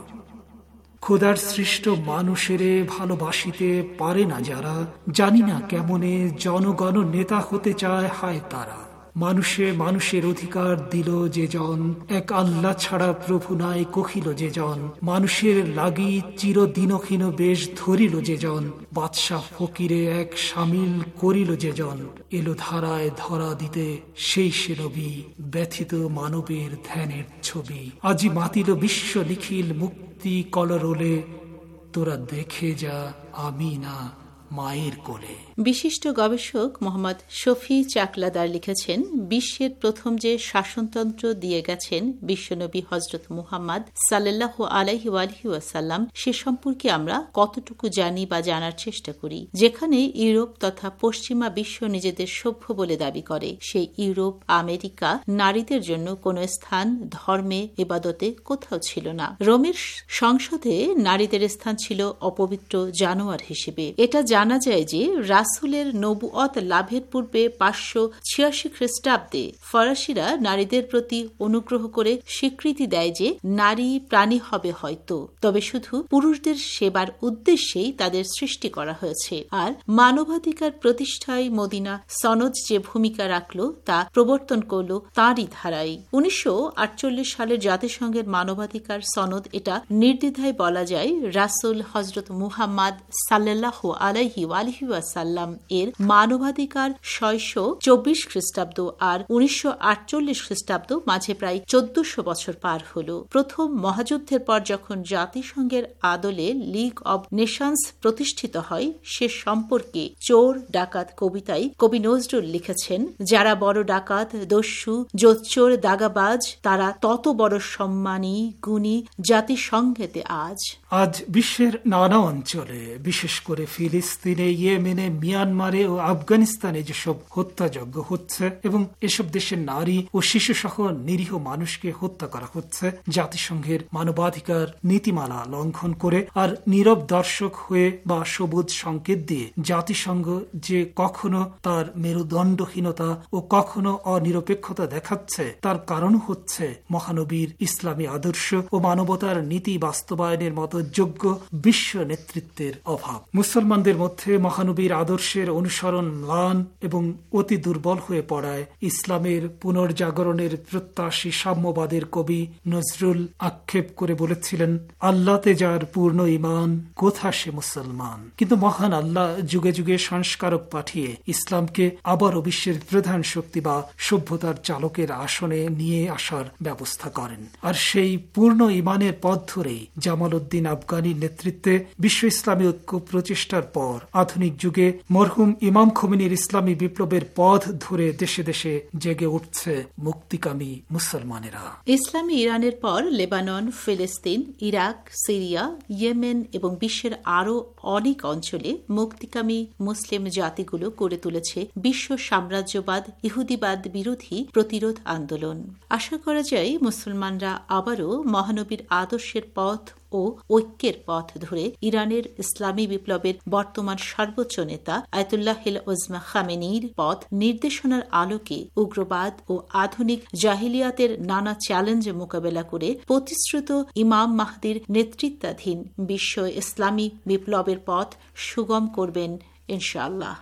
খোদার সৃষ্ট মানুষেরে ভালোবাসিতে পারে না যারা, জানি না কেমনে জনগণ নেতা হতে চায় হায় তারা। মানুষে মানুষের অধিকার দিল যে জন, এক আল্লাহ ছাড়া প্রভু নাই কহিল যে জন। মানুষের লাগি চিরদিনহীন বেশ ধরিল যে জন, বাদশাহ ফকিরে এক সামিল করিল যে জন। এলো ধারায় ধরা দিতে সেই সে নবী, ব্যথিত মানবের ধ্যানের ছবি। আজি মাতিল বিশ্ব নিখিল মুক্তি কলরোলে, তোরা দেখে যা আমি না মায়ের কোলে। বিশিষ্ট গবেষক মোহাম্মদ শফি চাকলাদার লিখেছেন, বিশ্বের প্রথম যে শাসনতন্ত্র দিয়ে গেছেন বিশ্বনবী হজরত মুহাম্মদ সাল্লাল্লাহু আলাইহি ওয়াসাল্লাম, সে সম্পর্কে আমরা কতটুকু জানি বা জানার চেষ্টা করি। যেখানে ইউরোপ তথা পশ্চিমা বিশ্ব নিজেদের সভ্য বলে দাবি করে, সেই ইউরোপ, আমেরিকা নারীদের জন্য কোনো স্থান ধর্মে, ইবাদতে কোথাও ছিল না। রোমের সংসদে নারীদের স্থান ছিল অপবিত্র জানোয়ার হিসেবে। এটা জানা যায় যে রাসূলের নবুয়ত লাভের পূর্বে 586 খ্রিস্টাব্দে ফরাসিরা নারীদের প্রতি অনুগ্রহ করে স্বীকৃতি দেয় যে নারী প্রাণী হবে হয়তো, তবে শুধু পুরুষদের সেবার উদ্দেশ্যেই তাদের সৃষ্টি করা হয়েছে। আর মানবাধিকার প্রতিষ্ঠায় মদিনা সনদ যে ভূমিকা রাখল তা প্রবর্তন করল তাঁরই ধারায়। 1948 সালের জাতিসংঘের মানবাধিকার সনদ এটা নির্দ্বিধায় বলা যায় রাসূল হযরত মুহাম্মদ সাল্লাল্লাহু আলাইহি ওয়াসাল্লাম এর মানবাধিকার 624 খ্রিস্টাব্দ আর 1948 খ্রিস্টাব্দ মাঝে প্রায় 1400 বছর পার হল। প্রথম মহাযুদ্ধের পর যখন জাতিসংঘের আদলে লিগ অব নেশনস প্রতিষ্ঠিত হয় সে সম্পর্কে চোর ডাকাত কবিতায় কবি নজরুল লিখেছেন, যারা বড় ডাকাত দস্যু জোচ্চোর দাগাবাজ তারা তত বড় সম্মানী গুণী জাতিসংঘেতে আজ। আজ বিশ্বের নানা অঞ্চলে বিশেষ করে ফিলিস্তিনে, ইয়েমেনে, মিয়ানমারে ও আফগানিস্তানে যেসব হত্যাযজ্ঞ হচ্ছে এবং এসব দেশের নারী ও শিশু সহ নিরীহ মানুষকে হত্যা করা হচ্ছে জাতিসংঘের মানবাধিকার নীতিমালা লঙ্ঘন করে আর নীরব দর্শক হয়ে বা সবুজ সংকেত দিয়ে জাতিসংঘ যে কখনো তার মেরুদণ্ডহীনতা ও কখনো অনিরপেক্ষতা দেখাচ্ছে তার কারণ হচ্ছে মহানবীর ইসলামী আদর্শ ও মানবতার নীতি বাস্তবায়নের মতো যোগ্য বিশ্ব নেতৃত্বের অভাব। মুসলমানদের মধ্যে মহানবীর আদর্শের অনুসরণ ম্লান এবং অতি দুর্বল হয়ে পড়ায় ইসলামের পুনর্জাগরণের প্রত্যাশী সাম্যবাদের কবি নজরুল আক্ষেপ করে বলেছিলেন, আল্লাহতে যার পূর্ণ ঈমান কোথা সে মুসলমান। কিন্তু মহান আল্লাহ যুগে যুগে সংস্কারক পাঠিয়ে ইসলামকে আবারও বিশ্বের প্রধান শক্তি বা সভ্যতার চালকের আসনে নিয়ে আসার ব্যবস্থা করেন। আর সেই পূর্ণ ঈমানের পথ ধরেই জামাল উদ্দিন আফগানির নেতৃত্বে বিশ্ব ইসলামী ঐক্য প্রচেষ্টার পর আধুনিক যুগে মরহুম ইমাম খোমেনির ইসলামী বিপ্লবের পথ ধরে দেশে দেশে জেগে উঠছে মুক্তিকামী মুসলমানেরা। ইসলামী ইরানের পর লেবানন, ফিলিস্তিন, ইরাক, সিরিয়া, ইয়েমেন এবং বিশ্বের আরও অনেক অঞ্চলে মুক্তিকামী মুসলিম জাতিগুলো গড়ে তুলেছে বিশ্ব সাম্রাজ্যবাদ ইহুদিবাদ বিরোধী প্রতিরোধ আন্দোলন। আশা করা যায় মুসলমানরা আবারও মহানবীর আদর্শের পথ ও ঐক্যের পথ ধরে ইরানের ইসলামী বিপ্লবের বর্তমান সর্বোচ্চ নেতা আয়াতুল্লাহিল উজমা খামেনির পথ নির্দেশনার আলোকে উগ্রবাদ ও আধুনিক জাহিলিয়াতের নানা চ্যালেঞ্জ মোকাবেলা করে প্রতিশ্রুত ইমাম মাহদির নেতৃত্বাধীন বিশ্ব ইসলামী বিপ্লবের পথ সুগম করবেন ইনশাআল্লাহ।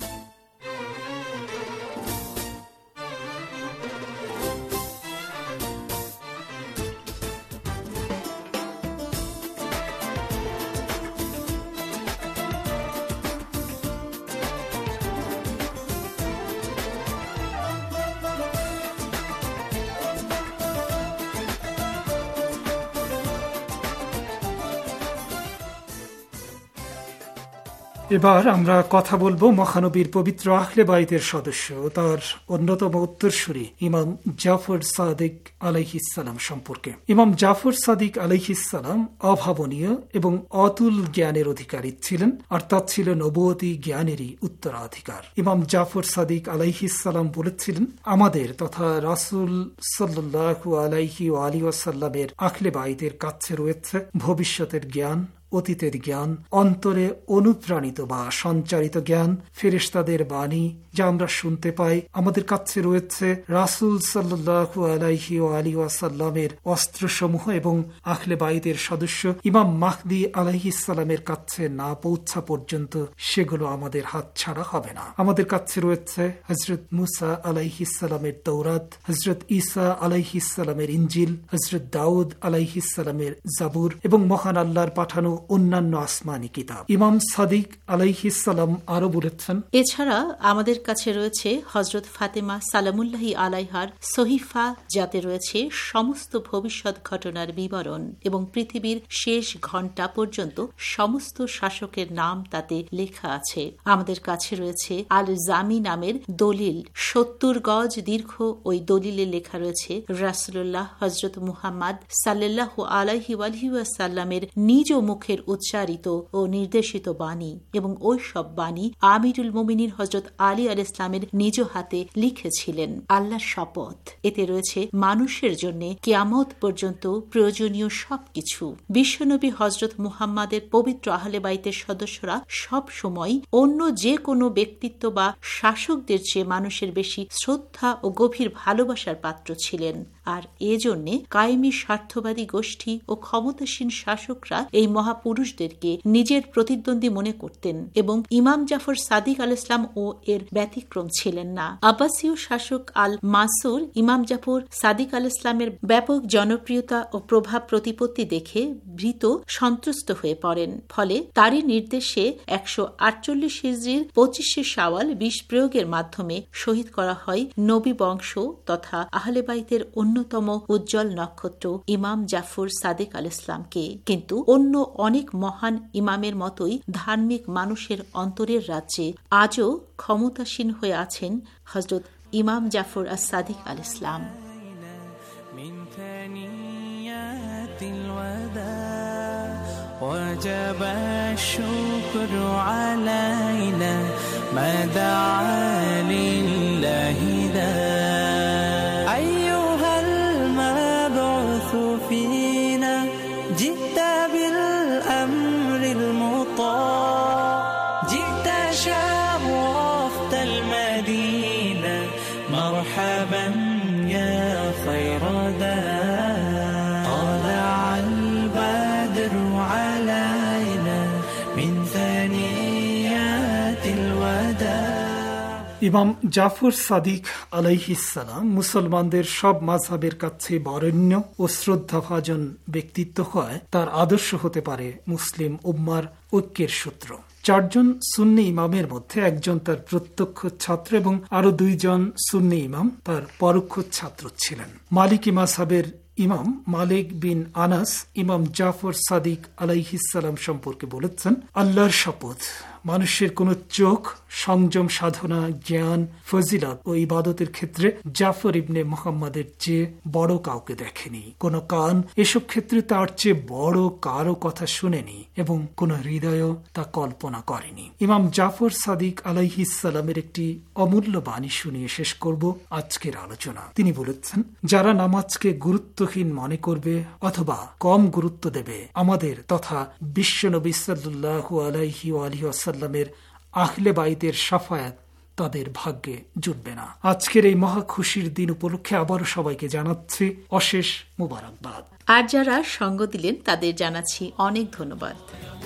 এবার আমরা কথা বলবো মহানবীর পবিত্র আহলে বাইতের সদস্য তার অন্যতম উত্তরসূরি ইমাম জাফর সাদিক আলাইহিসসালাম সম্পর্কে। ইমাম জাফর সাদিক আলাইহিসসালাম অভাবনীয় এবং অতুল জ্ঞানের অধিকারী ছিলেন, আর তা ছিল নবুয়তি জ্ঞানেরই উত্তরাধিকার। ইমাম জাফর সাদিক আলাইহিসসালাম বলেছিলেন, আমাদের তথা রাসূল সাল্লাল্লাহু আলাইহি ওয়াসাল্লামের আহলে বাইতের কাছে রয়েছে ভবিষ্যতের জ্ঞান, অতীতের জ্ঞান, অন্তরে অনুপ্রাণিত বা সঞ্চারিত জ্ঞান, ফেরেশতাদের বাণী যা আমরা শুনতে পাই। আমাদের কাছে রয়েছে রাসূল সাল্লাল্লাহু আলাইহি ওয়াসাল্লামের অস্ত্রসমূহ এবং আহলে বাইতের সদস্য ইমাম মাহদি আলাইহিস সালামের কাছে না পৌঁছা পর্যন্ত সেগুলো আমাদের হাতছাড়া হবে না। আমাদের কাছে রয়েছে হযরত মুসা আলাইহিস সালামের তৌরাত, হযরত ঈসা আলাইহিস সালামের ইনজিল, হযরত দাউদ আলাইহিস সালামের জাবুর এবং মহান আল্লাহর পাঠানো অন্যান্য আসমানি কিতাব। ইমাম সাদিক আলাইহিস সালাম আরো বলেছেন, এছাড়া আমাদের কাছে রয়েছে হযরত ফাতেমা সালামুল্লাহি আলাইহার সহিফা, যাতে রয়েছে সমস্ত ভবিষ্যৎ ঘটনার বিবরণ এবং পৃথিবীর শেষ ঘণ্টা পর্যন্ত সমস্ত শাসকের নাম তাতে লেখা আছে। আমাদের কাছে রয়েছে আল জামি নামের দলিল, 70 গজ দীর্ঘ। ওই দলিলে লেখা রয়েছে রাসূলুল্লাহ হযরত মুহাম্মদ সাল্লাল্লাহু আলাইহি ওয়াসাল্লামের নিজ মুখে মুখের উচ্চারিত ও নির্দেশিত বাণী এবং ওই সব বাণী আমিরুল মুমিনিন হযরত আলী আলাইহিস সালামের নিজ হাতে লিখেছিলেন। আল্লাহর শপথ, এতে রয়েছে মানুষের জন্য কিয়ামত পর্যন্ত প্রয়োজনীয় সবকিছু। বিশ্বনবী হযরত মুহাম্মাদের পবিত্র আহলে বাইতের সদস্যরা সব সময় অন্য যে কোনো ব্যক্তিত্ব বা শাসকদের চেয়ে মানুষের বেশি শ্রদ্ধা ও গভীর ভালোবাসার পাত্র ছিলেন। আর এজন্যে কায়েমি স্বার্থবাদী গোষ্ঠী ও ক্ষমতাসীন শাসকরা এই মহাপুরুষদেরকে নিজের প্রতিদ্বন্দ্বী মনে করতেন এবং ইমাম জাফর সাদিক আলাইহিস সালাম ও এর ব্যতিক্রম ছিলেন না। আব্বাসীয় শাসক আল মাসুর ইমাম জাফর সাদিক আলাইহিস সালামের ব্যাপক জনপ্রিয়তা ও প্রভাব প্রতিপত্তি দেখে ভীত সন্ত্রস্ত হয়ে পড়েন। ফলে তারই নির্দেশে 148 হিজরির 25শে শাওয়াল বিষ প্রয়োগের মাধ্যমে শহীদ করা হয় নবী বংশ তথা আহলে বাইতের অন্যতম উজ্জ্বল নক্ষত্র ইমাম জাফর সাদিক আলাইহিস সালামকে। কিন্তু অন্য অনেক মহান ইমামের মতোই ধার্মিক মানুষের অন্তরের রাজ্যে আজও ক্ষমতাসীন হয়ে আছেন হযরত ইমাম জাফর আস সাদিক আলাইহিস সালাম। وجب الشكر علينا ما دعا لله ذا أيها المبعوث فينا جئت بالأمر المطاع جئت شرفت المدينة مرحبا يا خير ذا طلع البدر علينا من ثنيات الوداع। ইমাম জাফর সাদিক আলাইহিস সালাম মুসলমানদের সব মাযহাবের কাছে বরেণ্য ও শ্রদ্ধাভাজন ব্যক্তিত্ব হয় তার আদর্শ হতে পারে মুসলিম উম্মার ঐক্যের সূত্র। 4 জন সুন্নি ইমামের মধ্যে একজন তার প্রত্যক্ষ ছাত্র এবং আরো 2 জন সুন্নি ইমাম তার পরোক্ষ ছাত্র ছিলেন। মালিকি মাযহাবের ইমাম মালিক বিন আনাস ইমাম জাফর সাদিক আলাইহিস সালাম সম্পর্কে বলেছেন, আল্লাহর শপথ, মানুষের কোন চোখ সংযম সাধনা জ্ঞান ফজিলত ও ইবাদতের ক্ষেত্রে জাফর ইবনে মুহাম্মাদের চেয়ে বড় কাউকে দেখেনি, কোন কান এসব ক্ষেত্রে তার চেয়ে বড় কারো কথা শুনেনি এবং কোন হৃদয়ও তা কল্পনা করেনি। ইমাম জাফর সাদিক আলাইহিস সালামের একটি অমূল্য বাণী শুনিয়ে শেষ করব আজকের আলোচনা। তিনি বলেছেন, যারা নামাজকে গুরুত্বহীন মনে করবে অথবা কম গুরুত্ব দেবে আমাদের তথা বিশ্বনবী সাল্লাল্লাহু আলাইহি ওয়া আলিহি ওয়াসাল্লামের আহলে বাইতের শাফায়াত তাদের ভাগ্যে জুটবে না। আজকের এই মহা খুশির দিন উপলক্ষে আবারও সবাইকে জানাচ্ছি অশেষ মোবারকবাদ। আর যারা সঙ্গ দিলেন তাদের জানাচ্ছি অনেক ধন্যবাদ।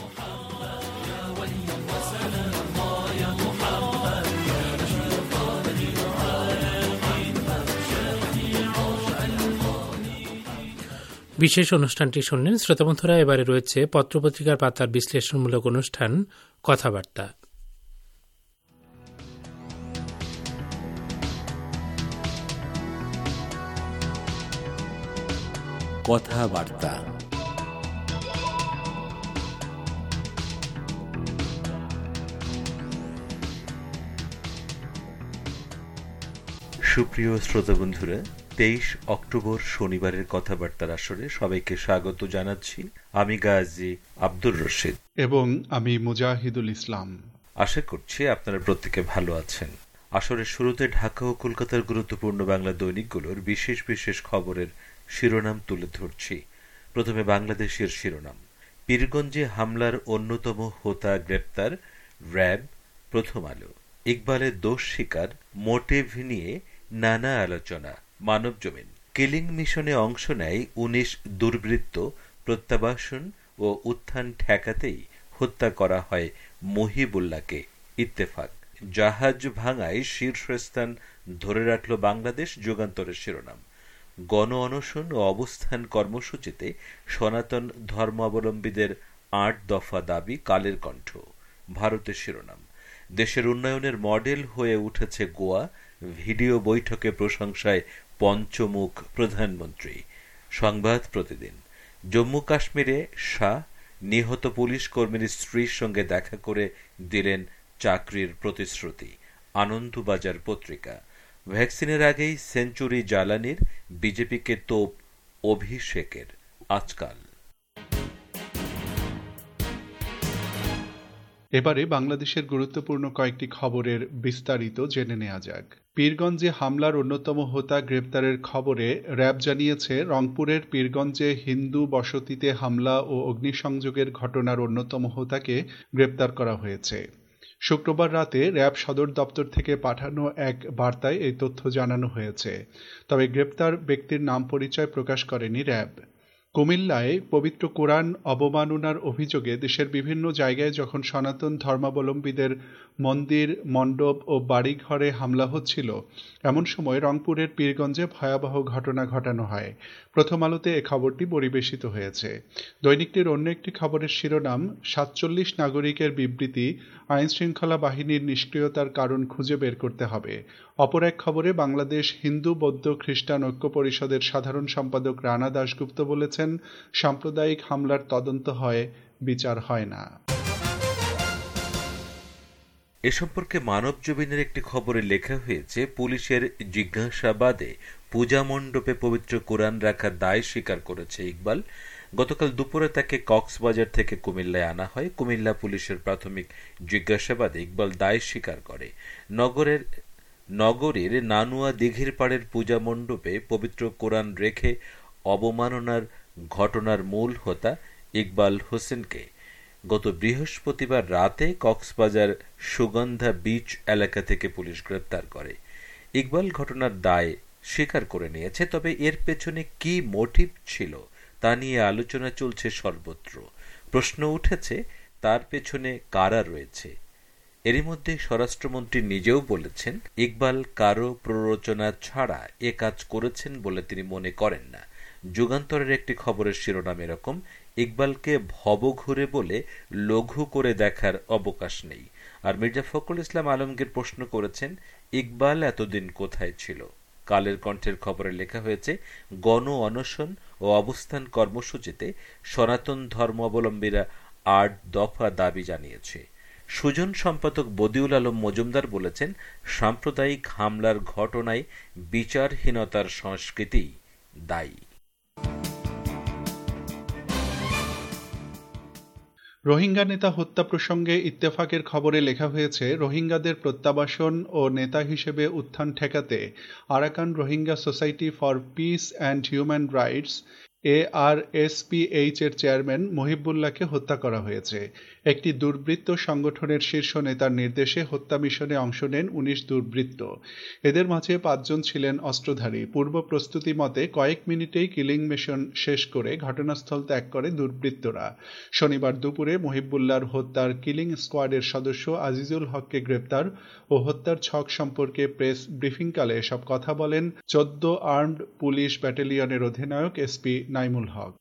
বিশেষ অনুষ্ঠানটি শুনলেন শ্রোতাবন্ধুরা। এবারে রয়েছে পত্রপত্রিকার পাতার বিশ্লেষণমূলক অনুষ্ঠান কথাবার্তা। কথাবার্তা সুপ্রিয় শ্রোতাবন্ধুরা, 23 অক্টোবর শনিবারের কথাবার্তার আসরে সবাইকে স্বাগত জানাচ্ছি। আমি গাজী আব্দুর রশিদ এবং আমি মুজাহিদুল ইসলাম। আশা করছি আপনারা প্রত্যেকে ভালো আছেন। আসরের শুরুতে ঢাকা ও কলকাতার গুরুত্বপূর্ণ বাংলা দৈনিকগুলোর বিশেষ বিশেষ খবরের শিরোনাম তুলে ধরছি। প্রথমে বাংলাদেশের শিরোনাম। পীরগঞ্জে হামলার অন্যতম হোতা গ্রেপ্তার, র্যাব। প্রথম আলো। ইকবালের দোষ স্বীকার, মোটিভ নিয়ে নানা আলোচনা। মানব জমিন। কিলিং মিশনে অংশ নেয় 19 দুর্বৃত্ত, প্রত্যাবাসন ও উত্থান ঠেকাতেই হত্যা করা হয় মহিবুল্লাহকে। ইত্তেফাক। জাহাজ ভাঙায় শীর্ষস্থান ধরে রাখল বাংলাদেশ, যুগান্তরের শিরোনাম। গণ অনশন ও অবস্থান কর্মসূচিতে সনাতন ধর্মাবলম্বীদের 8 দফা দাবি, কালের কণ্ঠ। ভারতের শিরোনাম। দেশের উন্নয়নের মডেল হয়ে উঠেছে গোয়া, ভিডিও বৈঠকে প্রশংসায় পঞ্চমুখ প্রধানমন্ত্রী। সংবাদ প্রতিদিন। জম্মু কাশ্মীরে শাহ নিহত পুলিশ কর্মীর স্ত্রীর সঙ্গে দেখা করে দিলেন চাকরির প্রতিশ্রুতি। আনন্দবাজার পত্রিকা। ভ্যাকসিনের আগেই সেঞ্চুরি জ্বালানির, বিজেপিকে তোপ অভিষেকের। আজকাল। এবারে বাংলাদেশের গুরুত্বপূর্ণ কয়েকটি খবরের বিস্তারিত জেনে নেওয়া যাক। পীরগঞ্জে হামলার অন্যতম হোতা গ্রেপ্তারের খবরে র্যাব জানিয়েছে, রংপুরের পীরগঞ্জে হিন্দু বসতিতে হামলা ও অগ্নিসংযোগের ঘটনার অন্যতম হোতাকে গ্রেপ্তার করা হয়েছে। শুক্রবার রাতে র্যাব সদর দপ্তর থেকে পাঠানো এক বার্তায় এই তথ্য জানানো হয়েছে। তবে গ্রেপ্তার ব্যক্তির নাম পরিচয় প্রকাশ করেনি র্যাব। কুমিল্লায় পবিত্র কোরআন অবমাননার অভিযোগে দেশের বিভিন্ন জায়গায় যখন সনাতন ধর্মাবলম্বীদের মন্দির, মণ্ডপ ও বাড়িঘরে হামলা হচ্ছিল, এমন সময় রংপুরের পীরগঞ্জে ভয়াবহ ঘটনা ঘটানো হয়। প্রথম আলোতে এ খবরটি পরিবেশিত হয়েছে। দৈনিকটির অন্য একটি খবরের শিরোনাম, ৪৭ নাগরিকের বিবৃতি, আইনশৃঙ্খলা বাহিনীর নিষ্ক্রিয়তার কারণ খুঁজে বের করতে হবে। অপর এক খবরে বাংলাদেশ হিন্দু বৌদ্ধ খ্রিস্টান ঐক্য পরিষদের সাধারণ সম্পাদক রানা দাশগুপ্ত বলেছেন, সাম্প্রদায়িক হামলার তদন্ত হয়, বিচার হয় না। এ সম্পর্কে মানবজমিনের একটি খবরে লেখা হয়েছে, পুলিশের জিজ্ঞাসাবাদে পূজা মণ্ডপে পবিত্র কোরআন রাখার দায় স্বীকার করেছে ইকবাল। গতকাল দুপুরে তাকে কক্সবাজার থেকে কুমিল্লায় আনা হয়। কুমিল্লা পুলিশের প্রাথমিক জিজ্ঞাসাবাদে ইকবাল দায় স্বীকার করে। নগরীর নানুয়া দিঘির পাড়ের পূজা মণ্ডপে পবিত্র কোরআন রেখে অবমাননার ঘটনার মূল হোতা ইকবাল হোসেনকে গত বৃহস্পতিবার রাতে কক্সবাজার সুগন্ধা বিচ এলাকা থেকে পুলিশ গ্রেপ্তার করে। ইকবাল ঘটনার দায় স্বীকার করে নিয়েছে, তবে এর পেছনে কি মোটিভ ছিল তা নিয়ে আলোচনা চলছে সর্বত্র। প্রশ্ন উঠেছে, তার পেছনে কারা রয়েছে। এরই মধ্যে স্বরাষ্ট্রমন্ত্রী নিজেও বলেছেন, ইকবাল কারো প্ররোচনা ছাড়া এ কাজ করেছেন বলে তিনি মনে করেন না। যুগান্তরের একটি খবরের শিরোনাম এরকম, ইকবালকে ভবঘুরে বলে লঘু করে দেখার অবকাশ নেই। আর মির্জা ফখরুল ইসলাম আলমগীর প্রশ্ন করেছেন, ইকবাল এতদিন কোথায় ছিল? কালের কণ্ঠের খবরে লেখা হয়েছে, গণ অনশন ও অবস্থান কর্মসূচিতে সনাতন ধর্মাবলম্বীরা ৮ দফা দাবি জানিয়েছে। সুজন সম্পাদক বদিউল আলম মজুমদার বলেছেন, সাম্প্রদায়িক হামলার ঘটনায় বিচারহীনতার সংস্কৃতি দায়ী। রোহিঙ্গা নেতা হত্যা প্রসঙ্গে ইত্তেফাকের খবরে লেখা হয়েছে, রোহিঙ্গাদের প্রত্যাবাসন ও নেতা হিসেবে উত্থান ঠেকাতে Arakan Rohingya society for peace and human rights ARSPH এর চেয়ারম্যান মহিবুল্লাহকে হত্যা করা হয়েছে। একটি দুর্বৃত্ত সংগঠনের শীর্ষ নেতার নির্দেশে হত্যা মিশনে অংশ নেন ১৯ দুর্বৃত্ত। এদের মাঝে ৫ জন ছিলেন অস্ত্রধারী। পূর্ব প্রস্তুতি মতে কয়েক মিনিটেই কিলিং মিশন শেষ করে ঘটনাস্থল ত্যাগ করে দুর্বৃত্তরা। শনিবার দুপুরে মহিবুল্লাহর হত্যার কিলিং স্কোয়াডের সদস্য আজিজুল হককে গ্রেপ্তার ও হত্যার ছক সম্পর্কে প্রেস ব্রিফিংকালে এসব কথা বলেন ১৪ আর্মড পুলিশ ব্যাটালিয়নের অধিনায়ক এসপি নাইমুল হক।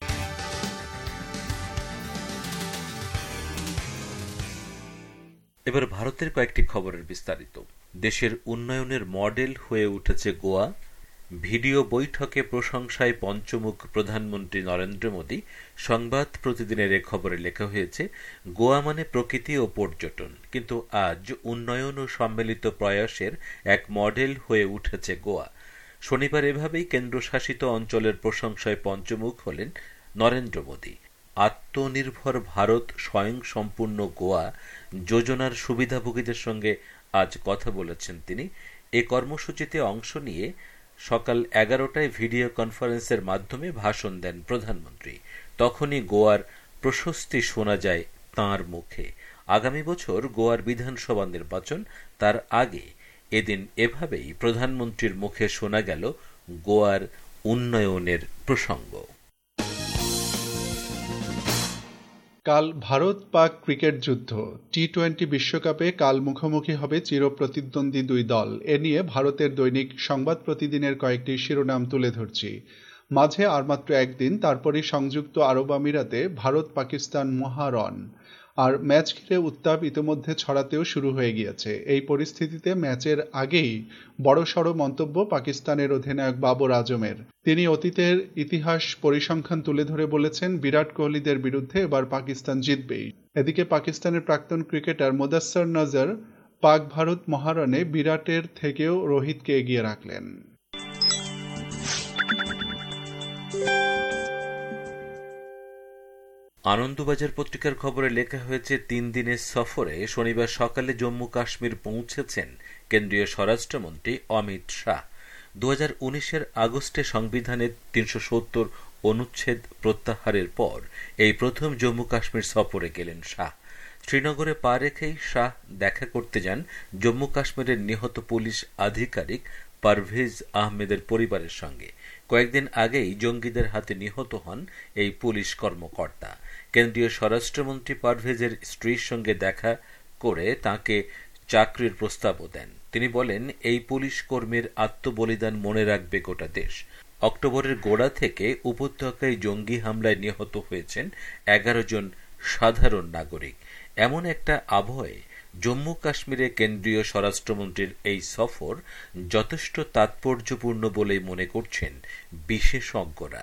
এবার ভারতের কয়েকটি খবরের বিস্তারিত। দেশের উন্নয়নের মডেল হয়ে উঠেছে গোয়া। ভিডিও বৈঠকে প্রশংসায় পঞ্চমুখ প্রধানমন্ত্রী নরেন্দ্র মোদী। সংবাদ প্রতিদিনের এ খবরে লেখা হয়েছে, গোয়া মানে প্রকৃতি ও পর্যটন, কিন্তু আজ উন্নয়ন ও সম্মিলিত প্রয়াসের এক মডেল হয়ে উঠেছে গোয়া। শনিবার এভাবেই কেন্দ্রশাসিত অঞ্চলের প্রশংসায় পঞ্চমুখ হলেন নরেন্দ্র মোদী। আত্মনির্ভর ভারত স্বয়ংসম্পূর্ণ গোয়া যোজনার সুবিধাভোগীদের সঙ্গে আজ কথা বলেছেন তিনি। এ কর্মসূচিতে অংশ নিয়ে সকাল ১১টায় ভিডিও কনফারেন্সের মাধ্যমে ভাষণ দেন প্রধানমন্ত্রী। তখনই গোয়ার প্রশস্তি শোনা যায় তাঁর মুখে। আগামী বছর গোয়ার বিধানসভা নির্বাচন, তার আগে এদিন এভাবেই প্রধানমন্ত্রীর মুখে শোনা গেল গোয়ার উন্নয়নের প্রসঙ্গ। কাল ভারত পাক ক্রিকেট যুদ্ধ। টি-20 বিশ্বকাপে কাল মুখোমুখি হবে চিরপ্রতিদ্বন্দ্বী দুই দল। এ নিয়ে ভারতের দৈনিক সংবাদ প্রতিদিনের কয়েকটি শিরোনাম তুলে ধরছি। মাঝে আর মাত্র একদিন, তারপরই সংযুক্ত আরব আমিরাতে ভারত পাকিস্তান মহারণ। আর ম্যাচ ঘিরে উত্তাপ ইতিমধ্যে ছড়াতেও শুরু হয়ে গিয়েছে। এই পরিস্থিতিতে ম্যাচের আগেই বড়সড় মন্তব্য পাকিস্তানের অধিনায়ক বাবর আজমের। তিনি অতীতের ইতিহাস পরিসংখ্যান তুলে ধরে বলেছেন, বিরাট কোহলিদের বিরুদ্ধে এবার পাকিস্তান জিতবেই। এদিকে পাকিস্তানের প্রাক্তন ক্রিকেটার মুদাসসর নজর পাক ভারত মহারণে বিরাটের থেকেও রোহিতকে এগিয়ে রাখলেন। আনন্দবাজার পত্রিকার খবরে লেখা হয়েছে 3 দিনের সফরে শনিবার সকালে জম্মু কাশ্মীর পৌঁছেছেন কেন্দ্রীয় স্বরাষ্ট্রমন্ত্রী অমিত শাহ। 2019-এর আগস্টে সংবিধানের 370 অনুচ্ছেদ প্রত্যাহারের পর এই প্রথম জম্মু কাশ্মীর সফরে গেলেন শাহ। শ্রীনগরে পা রেখেই শাহ দেখা করতে যান জম্মু কাশ্মীরের নিহত পুলিশ আধিকারিক পারভেজ আহমেদের পরিবারের সঙ্গে। কয়েকদিন আগেই জঙ্গিদের হাতে নিহত হন এই পুলিশ কর্মকর্তা। কেন্দ্রীয় স্বরাষ্ট্রমন্ত্রী পারভেজের স্ত্রীর সঙ্গে দেখা করে তাকে চাকরির প্রস্তাবও দেন। তিনি বলেন, এই পুলিশ কর্মীর আত্মবলিদান মনে রাখবে গোটা দেশ। অক্টোবরের গোড়া থেকে উপত্যকায় জঙ্গি হামলায় নিহত হয়েছেন 11 জন সাধারণ নাগরিক। এমন একটা আবহে জম্মু কাশ্মীরে কেন্দ্রীয় স্বরাষ্ট্রমন্ত্রীর এই সফর যথেষ্ট তাৎপর্যপূর্ণ বলেই মনে করছেন বিশেষজ্ঞরা।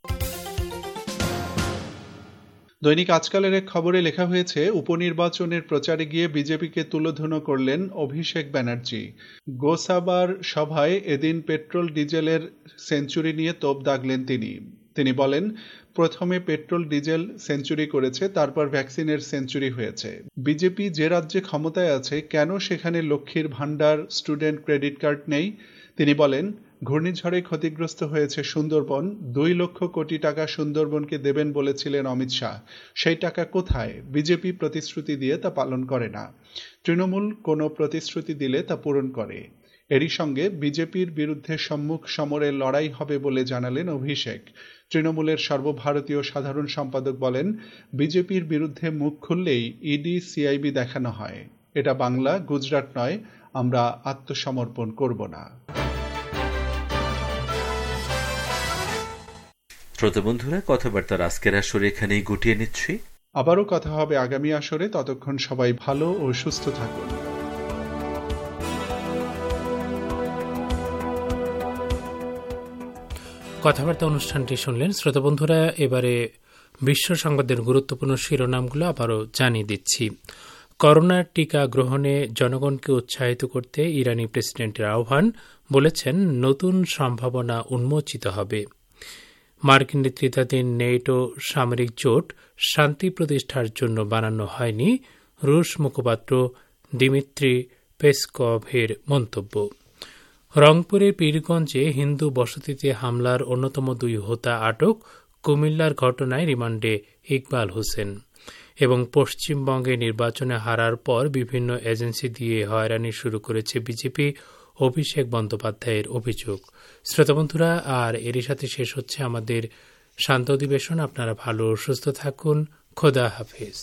দৈনিক আজকালের এক খবরে লেখা হয়েছে, উপনির্বাচনের প্রচারে গিয়ে বিজেপিকে তুলোধুনো করলেন অভিষেক ব্যানার্জি। গোসাবার সভায় এদিন পেট্রোল ডিজেলের সেঞ্চুরি নিয়ে তোপ দাগলেন তিনি বলেন, প্রথমে পেট্রোল ডিজেল সেঞ্চুরি করেছে, তারপর ভ্যাকসিনের সেঞ্চুরি হয়েছে। বিজেপি যে রাজ্যে ক্ষমতায় আছে কেন সেখানে লক্ষ্মীর ভান্ডার, স্টুডেন্ট ক্রেডিট কার্ড নেই? তিনি বলেন, ঘূর্ণিঝড়ে ক্ষতিগ্রস্ত হয়েছে সুন্দরবন, 2 লক্ষ কোটি টাকা সুন্দরবনকে দেবেন বলেছিলেন অমিত শাহ। সেই টাকা কোথায়? বিজেপি প্রতিশ্রুতি দিয়ে তা পালন করে না। তৃণমূল কোনো প্রতিশ্রুতি দিলে তা পূরণ করে। এরই সঙ্গে বিজেপির বিরুদ্ধে সম্মুখ সমরে লড়াই হবে বলে জানালেন অভিষেক। তৃণমূলের সর্বভারতীয় সাধারণ সম্পাদক বলেন, বিজেপির বিরুদ্ধে মুখ খুললেই ইডি, সিআইবি দেখানো হয়। এটা বাংলা, গুজরাট নয়, আমরা আত্মসমর্পণ করব না। শ্রোতা বন্ধুরা, কথাবার্তার আজকের আসরে এখানেই গুটিয়ে নিচ্ছি। আবারও কথা হবে আগামী আসরে। ততক্ষণ সবাই ভালো ও সুস্থ থাকুন। কথাবার্তা অনুষ্ঠানটি শুনলেন। শ্রোতা বন্ধুরা, এবারে বিশ্ব সংবাদের গুরুত্বপূর্ণ শিরোনামগুলো আবারও জানিয়ে দিচ্ছি। করোনার টিকা গ্রহণে জনগণকে উৎসাহিত করতে ইরানি প্রেসিডেন্টের আহ্বান, বলেছেন নতুন সম্ভাবনা উন্মোচিত হবে। মার্কিন নেতৃত্বাধীন নেটো সামরিক জোট শান্তি প্রতিষ্ঠার জন্য বানানো হয়নি, রুশ মুখপাত্র দিমিত্রি পেসকভের মন্তব্য। রংপুরের পীরগঞ্জে হিন্দু বসতিতে হামলার অন্যতম 2 হোতা আটক, কুমিল্লার ঘটনায় রিমান্ডে ইকবাল হোসেন। এবং পশ্চিমবঙ্গে নির্বাচনে হারার পর বিভিন্ন এজেন্সি দিয়ে হয়রানি শুরু করেছে বিজেপি, অভিষেক বন্দ্যোপাধ্যায়ের অভিযোগ। শ্রোতাবন্ধুরা, আর এরই সাথে শেষ হচ্ছে আমাদের শান্ত অধিবেশন। আপনারা ভালো ও সুস্থ থাকুন। খোদা হাফেজ।